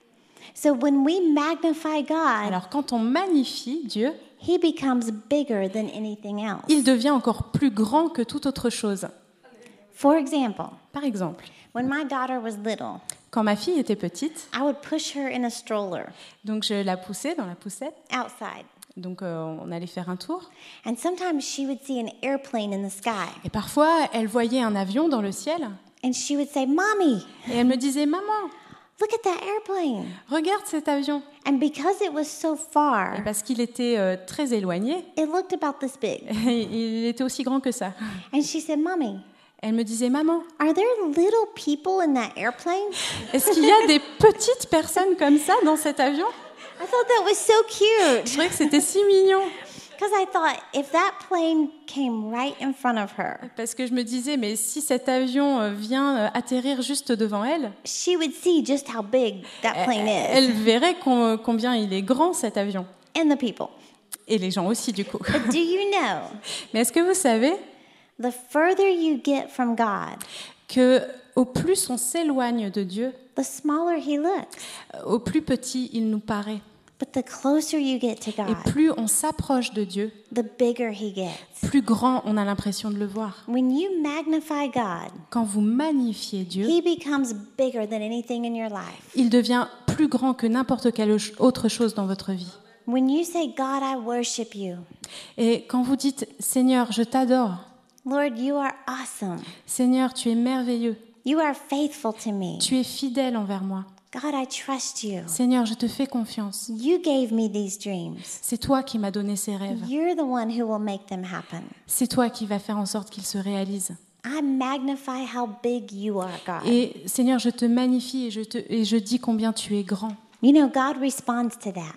So when we magnify God, Alors quand on magnifie Dieu, He becomes bigger than anything else. il devient encore plus grand que toute autre chose. For example, Par exemple, when my daughter was little, quand ma fille était petite, I would push her in a stroller donc je la poussais dans la poussette, outside. donc on allait faire un tour. And sometimes she would see an airplane in the sky. Et parfois, elle voyait un avion dans le ciel And she would say, Mommy, et elle me disait, Maman, look at that airplane. regarde cet avion. And because it was so Et far, parce qu'il était très éloigné, it looked about this big. il était aussi grand que ça. And she said, Mommy, Elle me disait, Maman, are there little people in that airplane? est-ce qu'il y a des petites personnes comme ça dans cet avion? I thought that was so cute. Je trouvais que c'était si mignon. Because I thought if that plane came right in front of her, Parce que je me disais, mais si cet avion vient atterrir juste devant elle, she would see just how big that plane elle is. verrait combien il est grand cet avion. And the people. Et les gens aussi, du coup. But do you know, Mais est-ce que vous savez the further you get from God, que au plus on s'éloigne de Dieu, the smaller He looks. au plus petit il nous paraît. But the closer you get to Et God, plus on s'approche de Dieu, the bigger He gets. plus grand on a l'impression de le voir. When you magnify God, Quand vous magnifiez Dieu, He becomes bigger than anything in your life. il devient plus grand que n'importe quelle autre chose dans votre vie. When you say, God, I worship you. Et quand vous dites, Seigneur, je t'adore, Lord, you are awesome. Seigneur, tu es merveilleux, You are faithful to me. tu es fidèle envers moi, God, I trust you. Seigneur, je te fais confiance. You gave me these dreams. C'est toi qui m'as donné ces rêves. You're the one who will make them happen. C'est toi qui vas faire en sorte qu'ils se réalisent. I magnify how big you are, God. Et Seigneur, je te magnifie et je dis combien tu es grand. You know, God responds to that.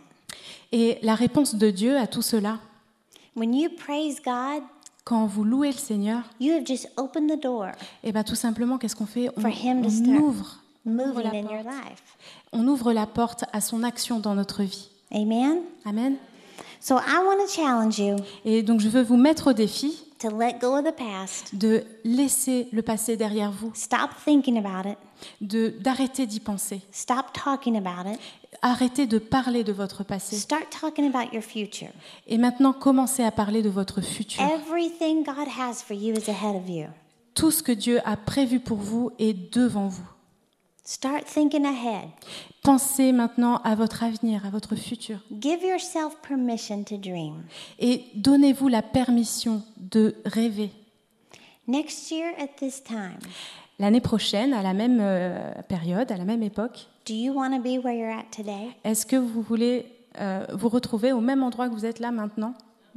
Et la réponse de Dieu à tout cela, When you praise God, quand vous louez le Seigneur, you have just opened the door et bien tout simplement, qu'est-ce qu'on fait? For him to On start. ouvre moving la in your porte. life. On ouvre la porte à son action dans notre vie. Amen? Amen. So I want to challenge you Et donc je veux vous mettre au défi to let go of the past. de laisser le passé derrière vous, Stop thinking about it. d'arrêter d'y penser, Stop talking about it. arrêtez de parler de votre passé. Start talking about your future. Et maintenant, commencez à parler de votre futur. Everything God has for you is ahead of you. Tout ce que Dieu a prévu pour vous est devant vous. Start thinking ahead. Pensez maintenant à votre avenir, à votre futur. Give yourself permission to dream. Et donnez-vous la permission de rêver. Next year at this time, L'année prochaine, à la même période, à la même époque, do you want to be where you're at today? est-ce que vous voulez vous retrouver au même endroit que vous êtes là maintenant?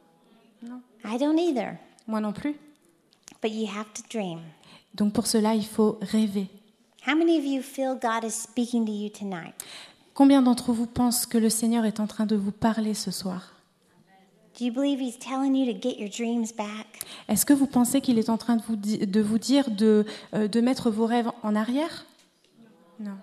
I don't either, Moi non plus. but you have to dream. Donc pour cela, il faut rêver. How many of you feel God is speaking to you tonight? Combien d'entre vous pensent que le Seigneur est en train de vous parler ce soir? Do you believe He's telling you to get your dreams back? Est-ce que vous pensez qu'il est en train de vous dire de mettre vos rêves en arrière? Non.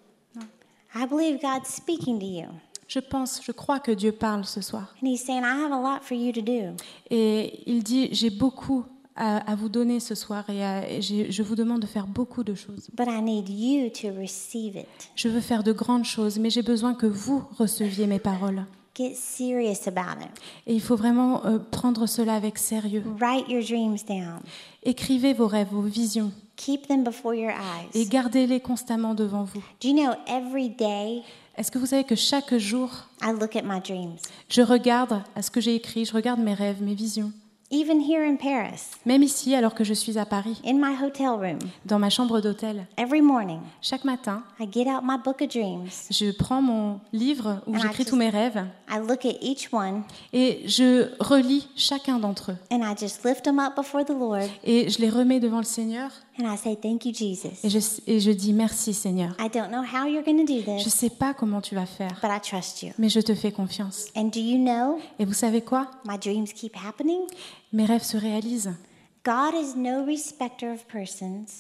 I believe God's speaking to you. Je crois que Dieu parle ce soir. And He's saying, I have a lot for you to do. Et il dit, j'ai beaucoup à vous donner ce soir et je vous demande de faire beaucoup de choses. But I need you to receive it. Je veux faire de grandes choses, mais j'ai besoin que vous receviez mes paroles. Get serious about it. Et il faut vraiment prendre cela avec sérieux. Write your dreams down. Écrivez vos rêves, vos visions, Keep them before your et eyes. gardez-les constamment devant vous. Do you know every day Est-ce que vous savez que chaque jour, I look at my dreams? je regarde à ce que j'ai écrit, je regarde mes rêves, mes visions. Even here in Paris, Même ici, alors que je suis à Paris, in my hotel room, dans ma chambre d'hôtel, every morning, chaque matin, I get out my book of dreams. je prends mon livre où j'écris tous mes rêves I look at each one et je relis chacun d'entre eux. and I just lift them up before the Lord Et je les remets devant le Seigneur and I say, Thank you, Jesus. et je dis merci Seigneur. I don't know how you're going to do Je ne this, sais pas comment tu vas faire, but I trust you. mais je te fais confiance. And do you know Et vous savez quoi? my dreams keep happening? Mes rêves se réalisent. God is no respecter of persons.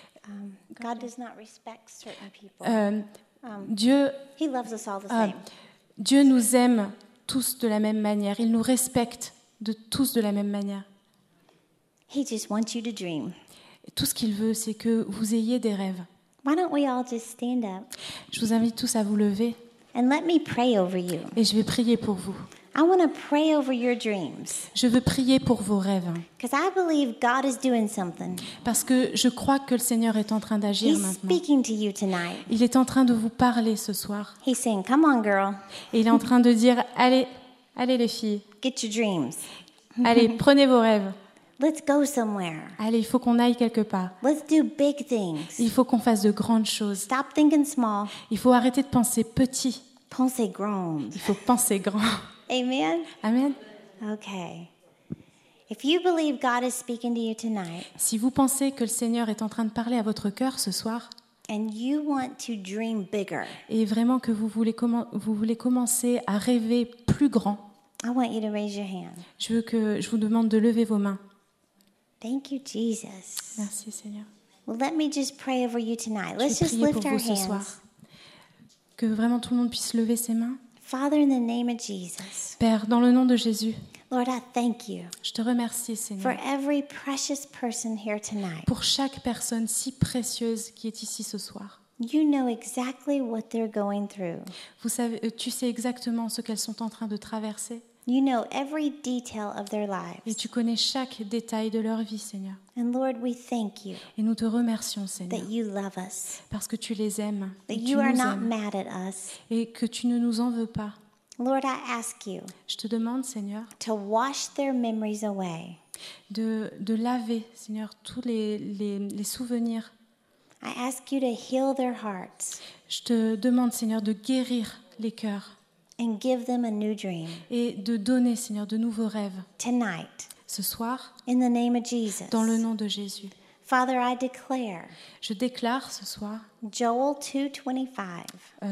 God does not respect certain people. Dieu He loves us all the same. Dieu nous aime tous de la même manière. Il nous respecte tous de la même manière. He just wants you to dream. Et tout ce qu'il veut, c'est que vous ayez des rêves. Why don't we all just stand up Je vous invite tous à vous lever and let me pray over you? et je vais prier pour vous. I want to pray over your dreams Je veux prier pour vos rêves because I believe God is doing something. parce que je crois que le Seigneur est en train d'agir He's maintenant. speaking to you tonight. Il est en train de vous parler ce soir. He's saying, Come on, girl, Et il est en train de dire, allez les filles, get your dreams. allez, prenez vos rêves. Let's go somewhere. Allez, il faut qu'on aille quelque part. Let's do big things. Il faut qu'on fasse de grandes choses. Stop thinking small. Il faut arrêter de penser petit. Pensez grand. Il faut penser grand. Amen? Amen. Okay. If you believe God is speaking to you tonight Si vous pensez que le Seigneur est en train de parler à votre cœur ce soir and you want to dream bigger, et vraiment que vous voulez commencer à rêver plus grand, I want you to raise your hand. je vous demande de lever vos mains. Thank you, Jesus. Merci Seigneur. Well, let me just pray over you tonight. Je Let's vais just prier lift pour our vous ce soir. hands. Que vraiment tout le monde puisse lever ses mains. Father, in the name of Jesus, Père, dans le nom de Jésus, Lord, I thank you je te remercie for Seigneur every precious person here tonight. pour chaque personne si précieuse qui est ici ce soir. You know exactly what they're going through. Tu sais exactement ce qu'elles sont en train de traverser You know every detail of their et lives. tu connais chaque détail de leur vie Seigneur. And Lord, we thank you Et nous te remercions Seigneur that you love us, parce que tu les aimes that et tu you are nous not aimes mad at us. et que tu ne nous en veux pas. Lord, I ask you Je te demande Seigneur to wash their memories away. de laver Seigneur tous les souvenirs. I ask you to heal their hearts Je te demande Seigneur de guérir les cœurs and give them a new dream et de donner Seigneur de nouveaux rêves tonight ce soir in the name of Jesus. dans le nom de Jésus. Father, I declare Je déclare ce soir Joel 2:25.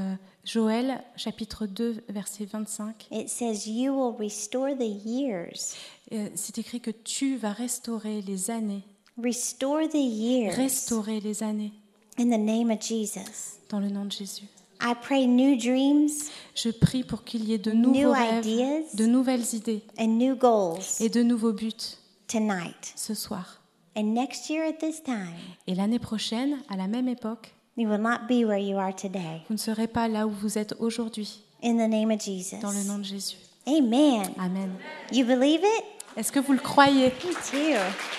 Joël chapitre 2 verset 25. It says you will restore the years. C'est écrit que tu vas restaurer les années. Restore the years Restaurer les années. In the name of Jesus. Dans le nom de Jésus. I pray new dreams Je prie pour qu'il y ait de nouveaux rêves, ideas. de nouvelles idées and new goals et de nouveaux buts tonight. ce soir. And next year at this time, Et l'année prochaine, à la même époque, you will not be where you are today. vous ne serez pas là où vous êtes aujourd'hui. In the name of Jesus. Dans le nom de Jésus. Amen. Amen. You believe it? Est-ce que vous le croyez? Me too.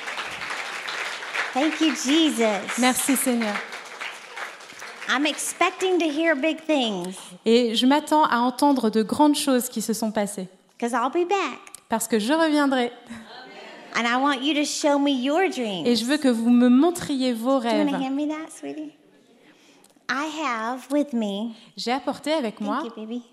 Thank you, Jesus. Merci Seigneur. I'm expecting to hear big things Et je m'attends à entendre de grandes choses qui se sont passées. because I'll be back. Parce que je reviendrai. And I want you to show me your dreams. Et je veux que vous me montriez vos Do you want rêves. to hand me that, sweetie? I have with me, J'ai apporté avec moi, thank you, baby,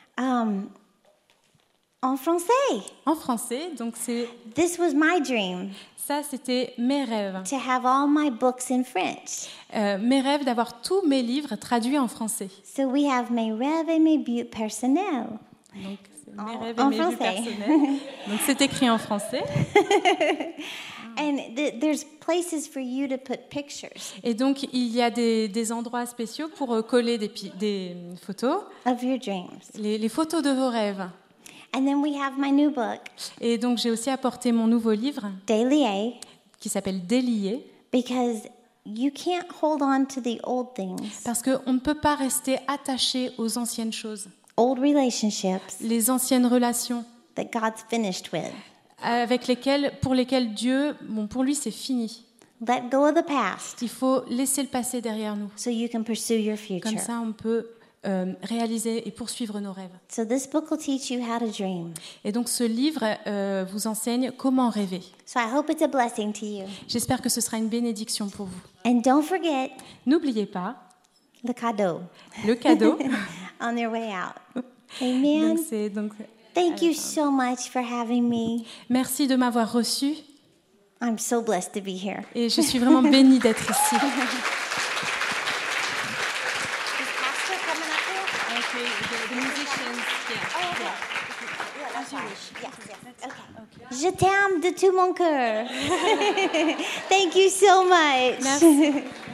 en français. en français, donc This was my dream, ça c'était mes rêves. to have all my books in French. Mes rêves d'avoir tous mes livres traduits en français. So we have mes rêves et mes buts personnels. Donc c'est mes rêves et en mes buts français. personnels. Donc c'est écrit en français. And there's places for you to put pictures Et donc il y a des endroits spéciaux pour coller des photos, of your dreams. les photos de vos rêves. And then we have my new book, Et donc j'ai aussi apporté mon nouveau livre Délié, qui s'appelle Délié, because you can't hold on to the old things, parce qu'on ne peut pas rester attaché aux anciennes choses, old relationships les anciennes relations that God's finished with. pour lesquelles Dieu, pour lui c'est fini. Let go of the past Il faut laisser le passé derrière nous. so you can pursue your Comme future. ça on peut réaliser et poursuivre nos rêves. So this book will teach you how to dream. Et donc ce livre vous enseigne comment rêver. So I hope it's a blessing to you. J'espère que ce sera une bénédiction pour vous. And don't forget N'oubliez pas the cadeau le cadeau. on your way out. Donc, Amen. Thank you Alors, so much for having me. merci de m'avoir reçu I'm so blessed to be here. et je suis vraiment bénie d'être ici. Je t'aime de tout mon cœur. Thank you so much. Merci.